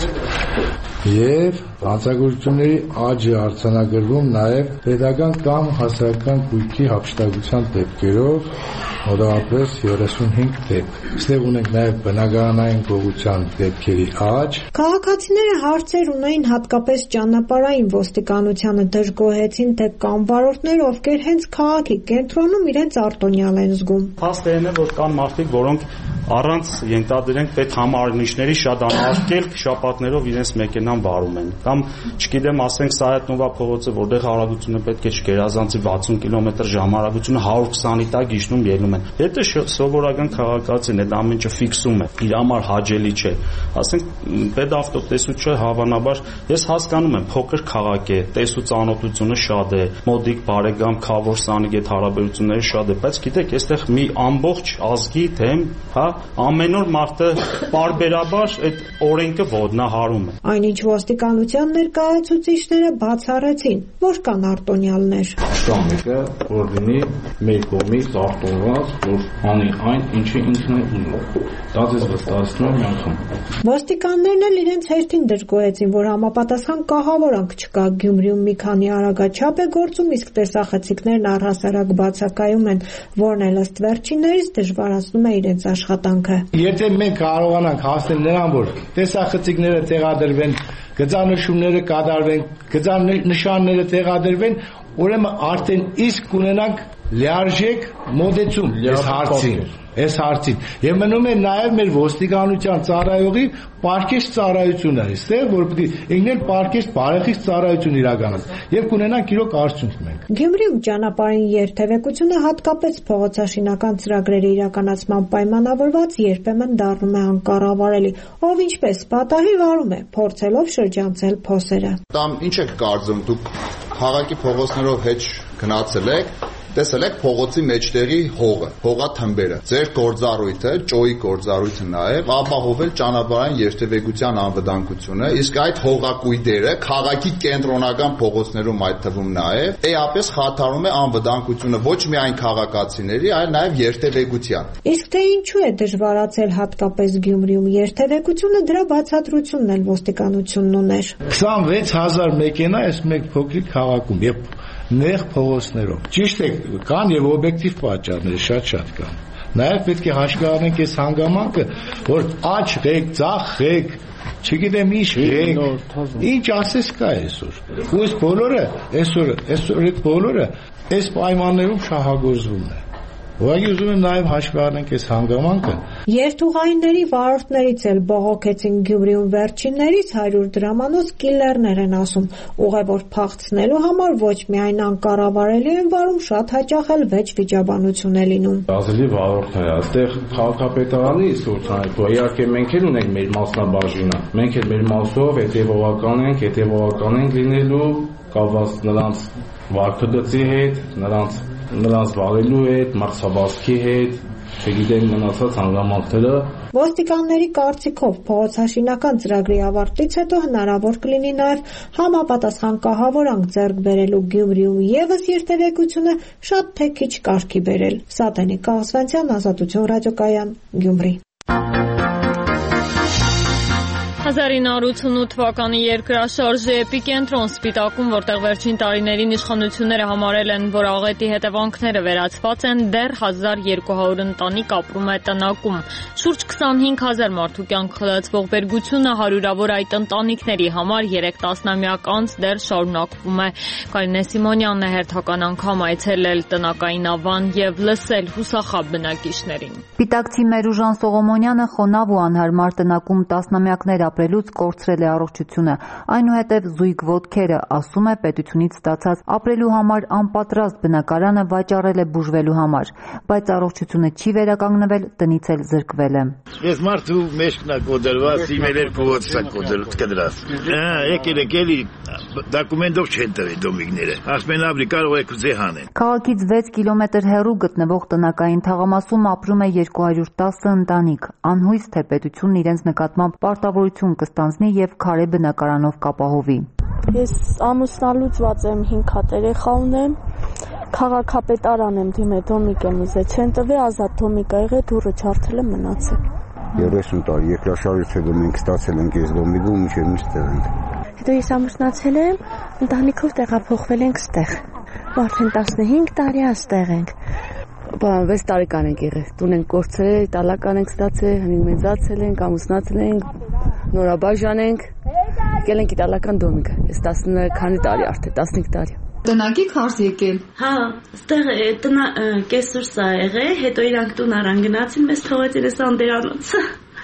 [SPEAKER 5] Եվ հանցագործությունների աճ է արձանագրվում նաև պետական կամ հասարակական կույքի հափշտակության դեպքերով, մոտավորապես երեսունհինգ դեպք։ Այստեղ ունենք նաև բնակարանային գողության դեպքերի աճ։
[SPEAKER 3] Քաղաքացիները հարցեր ունեին հատկապես ճանապարհային ոստիկանությանը, դժգոհեցին, թե կան վարորդներ, ովքեր հենց քաղաքի կենտրոնում իրենց արտոնյալ են զգում։
[SPEAKER 23] Փաստ է, որ կան մարդիկ, որոնք առանց ենթադրենք պետհամարնիչների շատ անարգել շապատներով իրենց մեքենան վարում են։ Կամ, չգիտեմ, ասենք Սայաթ-Նովա փողոցը, որտեղ հարագությունը պետք է չգերազանցի վաթսուն կիլոմետր ժամ, հարագությունը հարյուր քսանի տակ իջնում ելնում են։ Եթե սովորական քաղաքացին այդ ամեն ինչը ֆիքսում է, իր համար հաճելի չէ։ Ասենք պետավտոտեսուչը հավանաբար, ես հասկանում եմ, փոքր քաղաք է, տեսու ծանոթությունը շատ է, մոդիկ բարեկամ, քավոր սանիկ այդ հարաբերությունները շատ է, բայց գիտեք, այստեղ մի ամբողջ ազգի դեմ, հա, ամեն օր մարդը պարբերաբար այդ օրենքը ոտնահարում է։
[SPEAKER 3] Այնինչ ոստիկանության ներկայացուցիչները բացառեցին, որ կան արտոնյալներ։
[SPEAKER 24] Կա մեկը, որ լինի մեր կողմից արտոնված, որ անի այն, ինչի ինքն է ուզում։ Դա ձեզ վստահեցնում եմ անգամ։
[SPEAKER 3] Ոստիկաններն էլ իրենց հերթին դժգոհեցին, որ համապատասխան կահավորանք չկա։ Գյումրիում մի քանի արագաչափ է գործում, իսկ տեսախցիկներն առհասարակ բացակայում են, որն էլ ըստ վերջիններից դժվարացնում է իրենց աշխատանքը։
[SPEAKER 5] Եթե մենք կարողանանք հասնել նրան, որ տեսախցիկները տեղադրվեն, գծանշումները կատարվեն, գծանշանները տեղադրվեն, ուրեմն արդեն իսկ կունենանք լիարժեք մոտեցում այս հարցին, այս հարցին։ Եվ մնում է նաև մեր ոստիկանության ծառայողի պարկեշտ ծառայությունը, այստեղ, որ պետք է ինքն էլ պարկեշտ բարեխիղճ ծառայություն իրականացնի եւ կունենանք իրոք արդյունք մենք։
[SPEAKER 3] Գյումրիում ճանապարհային երթևեկությունը, հատկապես փողոցաշինական ծրագրերի իրականացման պայմանավորված, երբեմն դառնում է անկառավարելի, ով ինչպես պատահի վարում է, փորձելով շրջանցել փոսերը։
[SPEAKER 25] Տամ ինչ եք կարծում, դուք քաղաքի փողոցներով հետ գնացել եք,
[SPEAKER 4] տեսել եք փողոցի մեջտեղի հողը, հողաթմբերը։ Ձեր գործառույթը, ճոյի գործառույթը նաև ապահովել ճանապարհային երթևեկության անվտանգությունը, իսկ այդ հողակույտերը քաղաքի կենտրոնական փողոցներում այդ թվում նաև էապես խաթարում է անվտանգությունը ոչ միայն քաղաքացիների, այլ նաև երթևեկության։
[SPEAKER 3] Իսկ թե ինչու է դժվարացել հատկապես Գյումրիում երթևեկությունը, դրա բացատրությունն էլ ոստիկանությունն ուներ։
[SPEAKER 5] քսանվեց հազար մեքենա այս մեկ փոքրիկ քաղաքում եւ նեղ փողոցներով։ Ճիշտ է, կան եւ օբյեկտիվ պատճառներ, շատ-շատ կան։ Նաեւ պետք է հաշվի առնենք այս հանգամանքը, որ աճ ղեք, ձախ ղեք, չգիտեմ ինչ ղեք, ինչ ասես կա այսօր։ Ու այս բոլորը, այսօր, այսօր այդ բոլորը այս պայմաններում շահագործվում է։ Ուղղակի ուզում եմ նաև հաշվի առնենք այս հանգամանքը։
[SPEAKER 3] Երթուղայինների վարորդներից էլ բողոքեցին Գյումրիում վերջիններից հարյուր դրամանոց կիլլերներ են ասում, ուղևոր փախցնելու համար ոչ միայն անկառավարելի են վարում, շատ հաճախ էլ վեճ վիճաբանություն է լինում։
[SPEAKER 24] Ազելի վարորդներ, այստեղ քաղաքապետարանի սոցիալը, իհարկե մենք էլ ունենք մեր մասնաբաժինը, մենք էլ մեր մասով հետևողական ենք, հետևողական ենք լինելու կապված նրանց վարքագծի հետ, նրանց նրանց վարելու հետ, մրցավազքի հետ, չգիտեմ մնացած հանգամանքները։
[SPEAKER 3] Ոստիկանների կարծիքով փողոցաշինական ծրագրի ավարտից հետո հնարավոր կլինի նաև համապատասխան կահավորանք ձեռք բերելու Գյումրիում եւս երթևեկությունը շատ թե քիչ կարգի բերել։ Սատենիկ Կաղասվանցյան, Ազատություն ռադիոկայան, Գյումրի։
[SPEAKER 1] հազար ինը հարյուր ութսունութ թվականի երկրաշարժի էպիկենտրոն Սպիտակում, որտեղ վերջին տարիներին իշխանությունները համարել են, որ աղետի հետևանքները վերացված են, դեռ հազար երկու հարյուր ընտանիք ապրում է տնակում։ Շուրջ քսանհինգ հազար մարդու կյանք խլացվող բերգությունը հարյուրավոր այդ ընտանիքների համար երեք տասնամյակ անց դեռ շարունակվում է։ Կարինե Սիմոնյանն է հերթական անգամ այցելել տնակային ավան եւ լսել հուսախաբ բնակիչներին։
[SPEAKER 6] Սպիտակցի Մերուժան Սողոմոնյանը խոնավ ու անհարմար տնակում տասնամյակներ ապրելուց կորցրել է առողջությունը, այնուհետև զույգ ոտքերը, ասում է, պետությունից ստացած ապրելու համար անպատրաստ բնակարանը վաճառել է բուժվելու համար, բայց առողջությունը չի վերականգնվել, տնից էլ զրկվել է։
[SPEAKER 10] Ես մարդու մեջքն է կոդրված, իմել էր փողոցս է կոդրված։ Եկել եք էլի դոկումենտով չեն տվել դոմիկները, ասում են ավրի կարող եք ուզե հանեն։
[SPEAKER 6] Քաղաքից վեց կիլոմետր հեռու գտնվող տնակային թաղամասում ապրում է երկու հարյուր տասը ընտանիք, անհույս թե պետությունն իրենց նկատմամբ պարտավորություն կստանձնի եւ քարե բնակարանով կապահովի։
[SPEAKER 7] Ես ամուսնալուծված եմ, հինգ հատ երեխա ունեմ, քաղաքապետարան եմ դիմել, դոմիկ եմ ուզել, չեն տվել, ազատ դոմիկ ա եղել, դուռը չարթել եմ, մնացել։
[SPEAKER 9] երեսուն տարի երկրաշարժից հետո մենք ստացել ենք այս դոմիկը ու մինչև միշտ ենք։
[SPEAKER 7] Հետո ես ամուսնացել եմ, ընտանիքով տեղափոխվել ենք ստեղ։ Արդեն տասնհինգ տարի աստեղ ենք։ Բան վեց տարեկան ենք եղել, տուն ենք կորցրել, իտալական ենք ստացել, հնիկ մեծացել ենք, ամուսնացել ենք, նորաբաժան ենք, եկել ենք իտալական դոմիկը, ես տասն քանի տարի արդեն, տասնհինգ տարի։
[SPEAKER 25] Տնագի քարս եկել։
[SPEAKER 7] Հա, ստեղ տնա կեսուր սա եղել, հետո իրանք տուն առան գնացին, մեզ թողեցին այս անդերանոցը։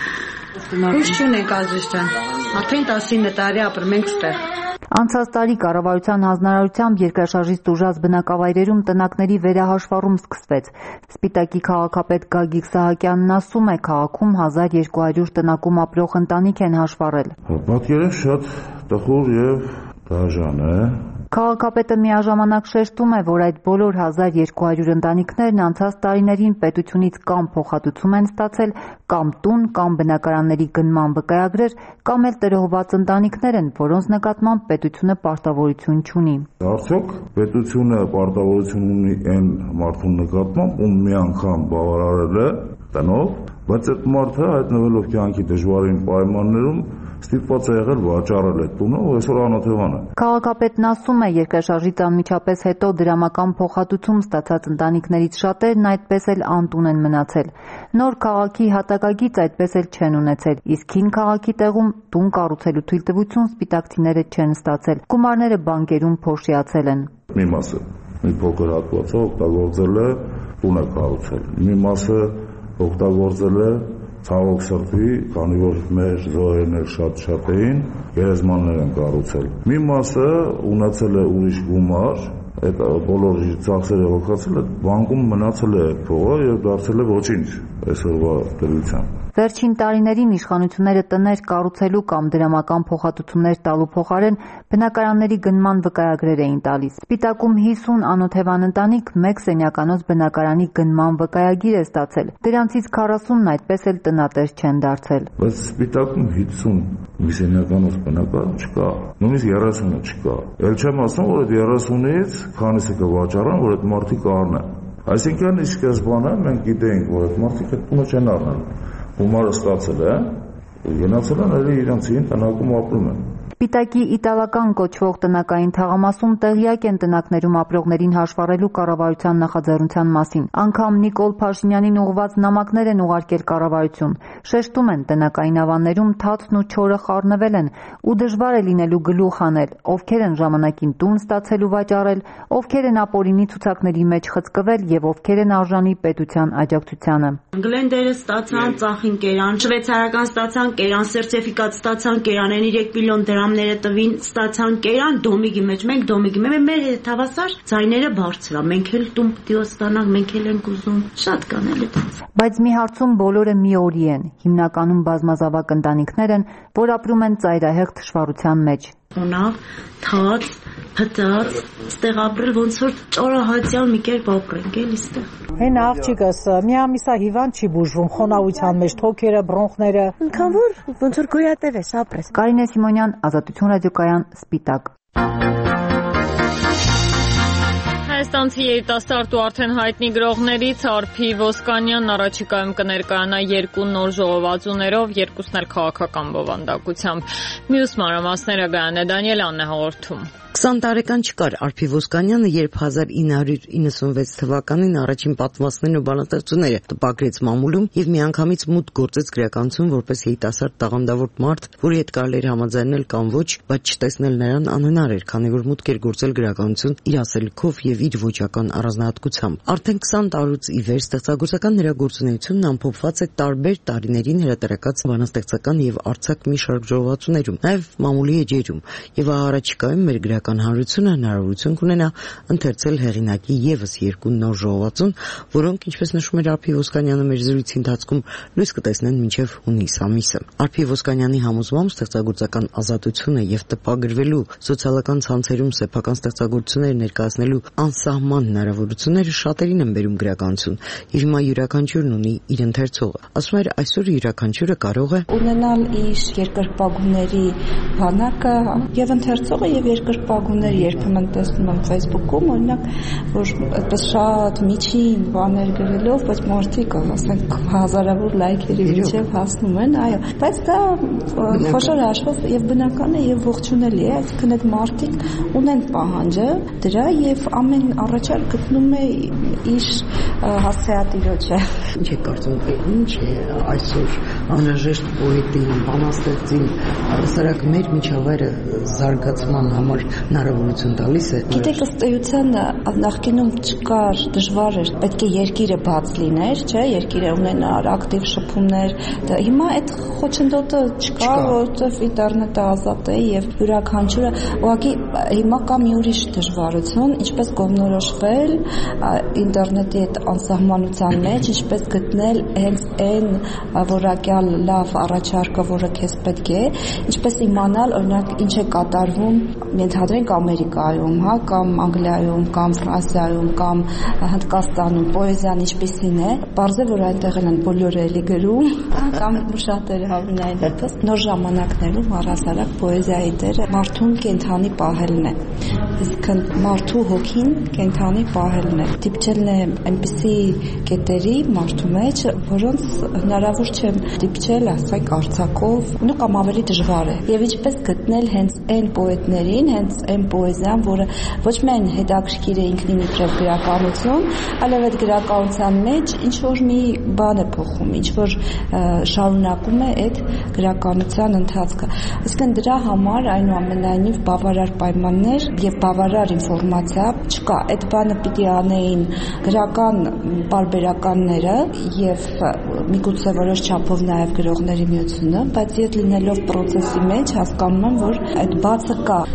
[SPEAKER 25] Հույս չունենք Ազիզյան, արդեն տասինը տարի ապրում ենք ստեղ։
[SPEAKER 6] Անցած տարի կառավարության հանձնարարությամբ երկրաշարժից տուժած բնակավայրերում տնակների վերահաշվառում սկսվեց։ Սպիտակի քաղաքապետ Գագիկ Սահակյանն ասում է, քաղաքում հազար երկու հարյուր տնակում ապրող ընտանիք են հաշվառել։
[SPEAKER 26] Պատկերը շատ տխուր եւ դաժան է։
[SPEAKER 6] Քաղաքապետը միաժամանակ շեշտում է, որ այդ բոլոր հազար երկու հարյուր ընտանիքներն անցած տարիներին պետությունից կամ փոխհատուցում են ստացել, կամ տուն, կամ բնակարանների գնման վկայագրեր, կամ էլ տրոհված ընտանիքներ են, որոնց նկատմամբ պետությունը պարտավորություն չունի։
[SPEAKER 26] Արդյոք պետությունը պարտավորություն ունի այն մարդու նկատմամբ, ում մի անգամ բավարարել է տնով, բայց այդ մարդը հայտնվելով կյանքի դժվարին պայմաններում ստիպված է եղել վաճառել այդ տունը ու այսօր անօթևան է։
[SPEAKER 6] Քաղաքապետն ասում է, երկրաշարժից անմիջապես հետո դրամական փոխհատուցում ստացած ընտանիքներից շատերն այդպես էլ անտուն են մնացել։ Նոր քաղաքի հատակագիծ այդպես էլ չեն ունեցել, իսկ հին քաղաքի տեղում տուն կառուցելու թույլտվություն սպիտակցիները չեն ստացել։ Գումարները բանկերում փոշիացել են։
[SPEAKER 26] Մի մասը մի փոքր հատվածը օգտագործել է տուն է կառուցել։ Մի մասը օգտագործել է ցավոք սրտի, քանի որ մեր զոհերներ շատ-շատ էին, գերեզմաններ են կառուցել։ Մի մասը ունեցել է ուրիշ գումար, այդ բոլոր ծախսերը հոգացել, այդ բանկում մնացել է փողը եւ դարձել է ոչինչ այսօրվա դրությամբ։
[SPEAKER 6] Վերջին տարիներին իշխանությունները տներ կառուցելու կամ դրամական փոխհատուցումներ տալու փոխարեն բնակարանների գնման վկայագրեր էին տալիս։ Սպիտակում հիսուն անօթևան ընտանիք մեկ սենյականոց բնակարանի գնման վկայագիր է ստացել։ Դրանցից քառասունն այդպես էլ տնատեր չեն դարձել։
[SPEAKER 26] Բայց Սպիտակում հիսուն մի սենյականոց բնակարան չկա, նույնիսկ երեսունը չկա։ Էլ չեմ ասում, որ այդ երեսունից քանիսը կվաճառան, որ այդ մարդիկ առնեն։ Այսինքն ի սկզբանե մենք գիտեինք, որ այդ մարդիկ այդ տունը չեն առնել։ Գումարը ստացել է, գնացել են այլ իրանցին տնակում ապրում են։
[SPEAKER 6] Սպիտակի իտալական կոչվող տնակային թաղամասում տեղյակ են տնակներում ապրողներին հաշվառելու կառավարության նախաձեռնության մասին։ Անգամ Նիկոլ Փաշինյանին ուղղված նամակներ են ուղարկել կառավարություն։ Շեշտում են տնակային ավաններում թաթն ու չորը խառնվել են ու դժվար է լինելու գլուխ անել, ովքեր են ժամանակին տուն ստացել ու վաճառել, ովքեր են ապօրինի ցուցակների մեջ խցկվել եւ ովքեր են արժանի պետության աջակցությանը։
[SPEAKER 2] Գլենդերը ստացան, ծախին կերան, շվեյցարական ստացան, կերան, սերտիֆիկատ ստացան, կերանեն երեք միլիոն դրամ ները տվին, ստացան կերան դոմիգի մեջ, մենք դոմիգի մեջ, մեր հետ հավասար ձայները բարձր է, մենք էլ տուն պիտի ստանանք, մենք էլ ենք ուզում, շատ կան էլ այդպես։ Բայց մի հարցում բոլորը մի օրի են, հիմնականում բազմազավակ ընտանիքներ են, որ ապրում են ծայրահեղ թշվառության մեջ։ Ունավ, թաց, փտած, ստեղ ապրել ոնց որ ճորահացյալ մի կերպ ապրենք էլ իստեղ։
[SPEAKER 8] Հեն աղջիկս մի ամիսա հիվանդ չի բուժվում, խոնավության մեջ թոքերը, բրոնխները,
[SPEAKER 7] ինքան որ ոնց որ գոյատև է ապրես։
[SPEAKER 6] Կարինե Սիմոնյան, Ազատություն ռադիոկայան, Սպիտակ։
[SPEAKER 1] Հայաստանցի երիտասարդ ու արդեն հայտնի գրողներից Արփի Ոսկանյանն առաջիկայում կներկայանա երկու նոր ժողովածուներով, երկուսն էլ քաղաքական բովանդակությամբ։ Մյուս մանրամասները Գայանե Դանիելյանն է հաղորդում։
[SPEAKER 11] Քսան տարեկան չկար Արփի Ոսկանյանը, երբ հազար ինը հարյուր իննսունվեց թվականին առաջին պատմվածքներն ու բանաստեղծությունները տպագրեց մամուլում եւ միանգամից մուտք գործեց գրականություն որպես երիտասարդ տաղանդավոր մարդ, որի հետ կարելի էր համաձայնել կամ ոչ, բայց չտեսնել նրան անհնար էր, քանի որ մուտք էր գործել գրականություն իր ասելքով եւ իր ոճական առանձնահատկությամբ։ Արդեն քսան տարուց ի վեր ստեղծագործական նրա գործունեությունն ամփոփված է տարբեր տարիներին հրատարակած բանաստեղծական եւ արձակ մի շարք ժողովածուներում, նաեւ մամուլի էջերում, եւ առաջիկայում մեր գրական հանրությունը հնարավորություն կունենա ընթերցել հեղինակի եւս երկու նոր ժողովածուն, որոնք, ինչպես նշում էր Արփի Ոսկանյանը մեր զրույցի ընթացքում, լույս կտեսնեն մինչեւ հունիս ամիսը։ Արփի Ոսկանյանի համոզմամբ ստեղծագործական ազատությունը եւ տպագրվելու սոցիալական ցանցերում սեփական ստեղծագործություններ ներկայացնելու անսահման հնարավորությունները շատերին են բերում գրականություն, եւ հիմա յուրաքանչյուրն ունի իր ընթերցողը։ Ասում էր, այսօր յուրաքանչյուրը կարող է
[SPEAKER 12] ունենալ իր երկրպագուների բանակը եւ ընթերցողը եւ երկրպագուները երբեմն տեսնում եմ Facebook-ում, օրինակ, որ այդպես շատ միջին բաներ գրելով, բայց մարդիկ, ասենք, հազարավոր լայքերի միջև հասնում են, այո, բայց դա խոշոր հաշվով եւ բնական է եւ ողջունելի է, այսինքն այդ մարդիկ ունեն պահանջը դրա եւ ամեն առաջարկ գտնում է իր հասցեատիրոջը։
[SPEAKER 11] Ինչ է կարծում, ինչ է այսօր անհրաժեշտ պոետին, բանաստեղծին, հասարակ մեր միջավայրը զարգացման համար հնարավորություն տալիս է։
[SPEAKER 12] Գիտեք, ըստ էության նախկինում չկար, դժվար էր, պետք է երկիրը բաց լիներ, չէ, երկիրը ունենար ակտիվ շփումներ։ Հիմա այդ խոչընդոտը չկա, որովհետև ինտերնետը ազատ է եւ յուրաքանչյուրը ուղղակի հիմա կա մի ուրիշ դժվարություն, ինչպես կողմնորոշվել ինտերնետի այդ անսահմանության մեջ, ինչպես գտնել հենց այն որակյալ լավ առաջարկը, որը քեզ պետք է, ինչպես իմանալ, օրինակ, ինչ է կատարվում, ենթադրենք Ամերիկայում, հա, կամ Անգլիայում, կամ Ֆրանսիայում, կամ Հնդկաստանում, պոեզիան ինչպիսին է, բարձր որ այնտեղ են բոլորը էլի գրում, կամ շատերը հավնային դեպս, նոր ժամանակներում առհասարակ պոեզիայի դերը մարդուն կենթանի պահելն է։ Այսինքն մարդու հոգին կենթանի պահելն է։ Դիպչելն է այնպիսի կետերի մարդու մեջ, որոնց հնարավոր չէ դիպչել, ասենք, արձակով, ու կամ ավելի դժվար է։ Եվ ինչպես գտնել հենց այն պոետներին, հենց այն պոեզիան, որը ոչ միայն հետաքրքիր է ինքնին իբրև գրականություն, այլև այդ գրականության մեջ ինչ որ մի բան է փոխում, ինչ որ շարունակում է այդ գրականության ընթացքը։ Այսինքն դրա համար այնուամենայնիվ բավարար պայմաններ եւ բավարար ինֆորմացիա չկա։ Այդ բանը պիտի անեին գրական պարբերականները եւ միգուցե որոշ չափով նաեւ գրողների միությունը, բայց ես լինելով process-ի մեջ հասկանում եմ, որ այդ բացը կա։
[SPEAKER 11] Եվ դա ինչ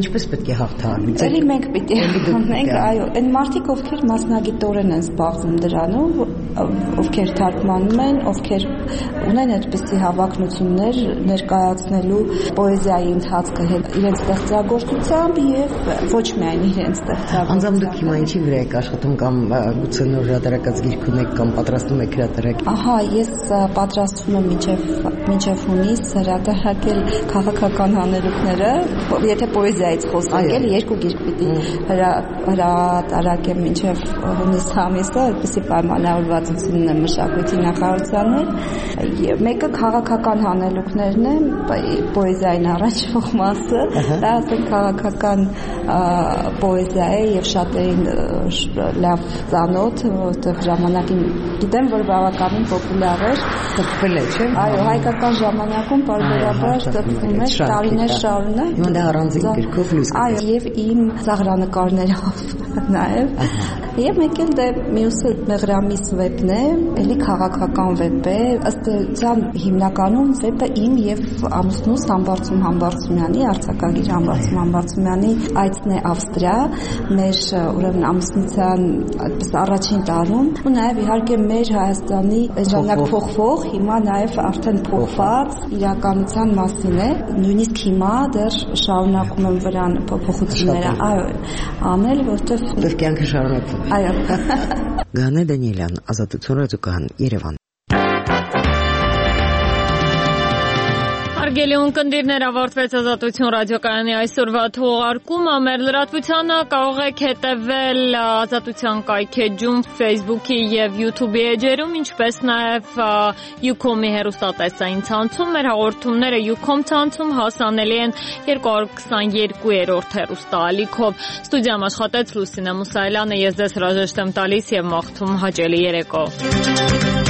[SPEAKER 11] ինչպես պետք է հաղթահարվի։
[SPEAKER 12] Էլի մենք պիտի հաղթանենք, այո, այն մարդիկ, ովքեր մասնագիտորեն են զբաղվում դրանով, ովքեր թարգմանում են, ովքեր ունեն այդպիսի հավակնություններ ներկայացնելու պոեզիայի ընթացքը իրենց ստեղծագործությամբ եւ ոչ միայն իրենց ստեղծագործությամբ։
[SPEAKER 11] Անձամբ դուք հիմա ինչի վրա եք աշխատում կամ գուցե նոր հրատարակած գիրք ունեք կամ պատրաստում եք հրատարակ։
[SPEAKER 12] Ահա, ես պատրաստվում եմ մինչև մինչև հունիս հրատարակել քաղաքական հանելուկները, եթե պոեզիայից խոսենք, էլ երկու գիրք պիտի հրատարակեմ մինչև հունիս ամիսը, այդպիսի պայմանավորվածությունն է մշակույթի նախարարության հետ։ Մեկը քաղաքական հանելուկներն են, պոեզիային առաջվող մասը, դա ասենք քաղաքական պոեզիա է եւ շատերին լավ ծանոթ, որտեղ ժամանակին գիտեմ, որ բավականին պոպուլյար էր,
[SPEAKER 11] տպվել է, չէ՞։
[SPEAKER 12] Այո, հայկական ժամանակում բարբերաբար տպվում էր տարիներ շարունակ։
[SPEAKER 11] Հիմա դա առանձին գրքով լույս կտեսնի։
[SPEAKER 12] Այո, եւ իմ ծաղրանկարներով նաեւ։ Եվ մեկ էլ դե մյուսը Մեղրամիս վեպն է, էլի քաղաքական վեպ է, ըստ էության հիմնականում վեպը իմ եւ ամուսնուս Համբարձում Համբարձումյանի, արձակագիր Համբարձում Համբարձումյանի այցն է Ավստրիա, մեր ուրեմն ամուսնության այդպես առաջին տարում, ու նաեւ իհարկե մեր Հայաստանի ժամանակ փոխվող, հիմա նաեւ արդեն փոխված իրականության մասին է, նույնիսկ հիմա դեռ շարունակում եմ վրան փոփոխությունները անել, որտեղ
[SPEAKER 11] դեռ կյանքը շարունակվում է։
[SPEAKER 12] Այո։
[SPEAKER 11] Գանե Դանիելյան, Ազատություն ռադիոկայան, Երևան։
[SPEAKER 1] Հարգելի ունկնդիրներ, ավարտվեց Ազատություն ռադիոկայանի այսօրվա թողարկումը։ Մեր լրատվությանը կարող եք հետևել Ազատության կայքեջում, Facebook-ի եւ YouTube-ի էջերում, ինչպես նաեւ Ucom-ի հեռուստատեսային ցանցում։ Մեր հաղորդումները Ucom ցանցում հասանելի են երկու հարյուր քսաներկու-րդ հեռուստաալիքով։ Ստուդիայում աշխատեց Լուսինե Մուսայելյանը, ես ձեզ հրաժեշտ եմ տալիս եւ մաղթում հաճելի երեկո։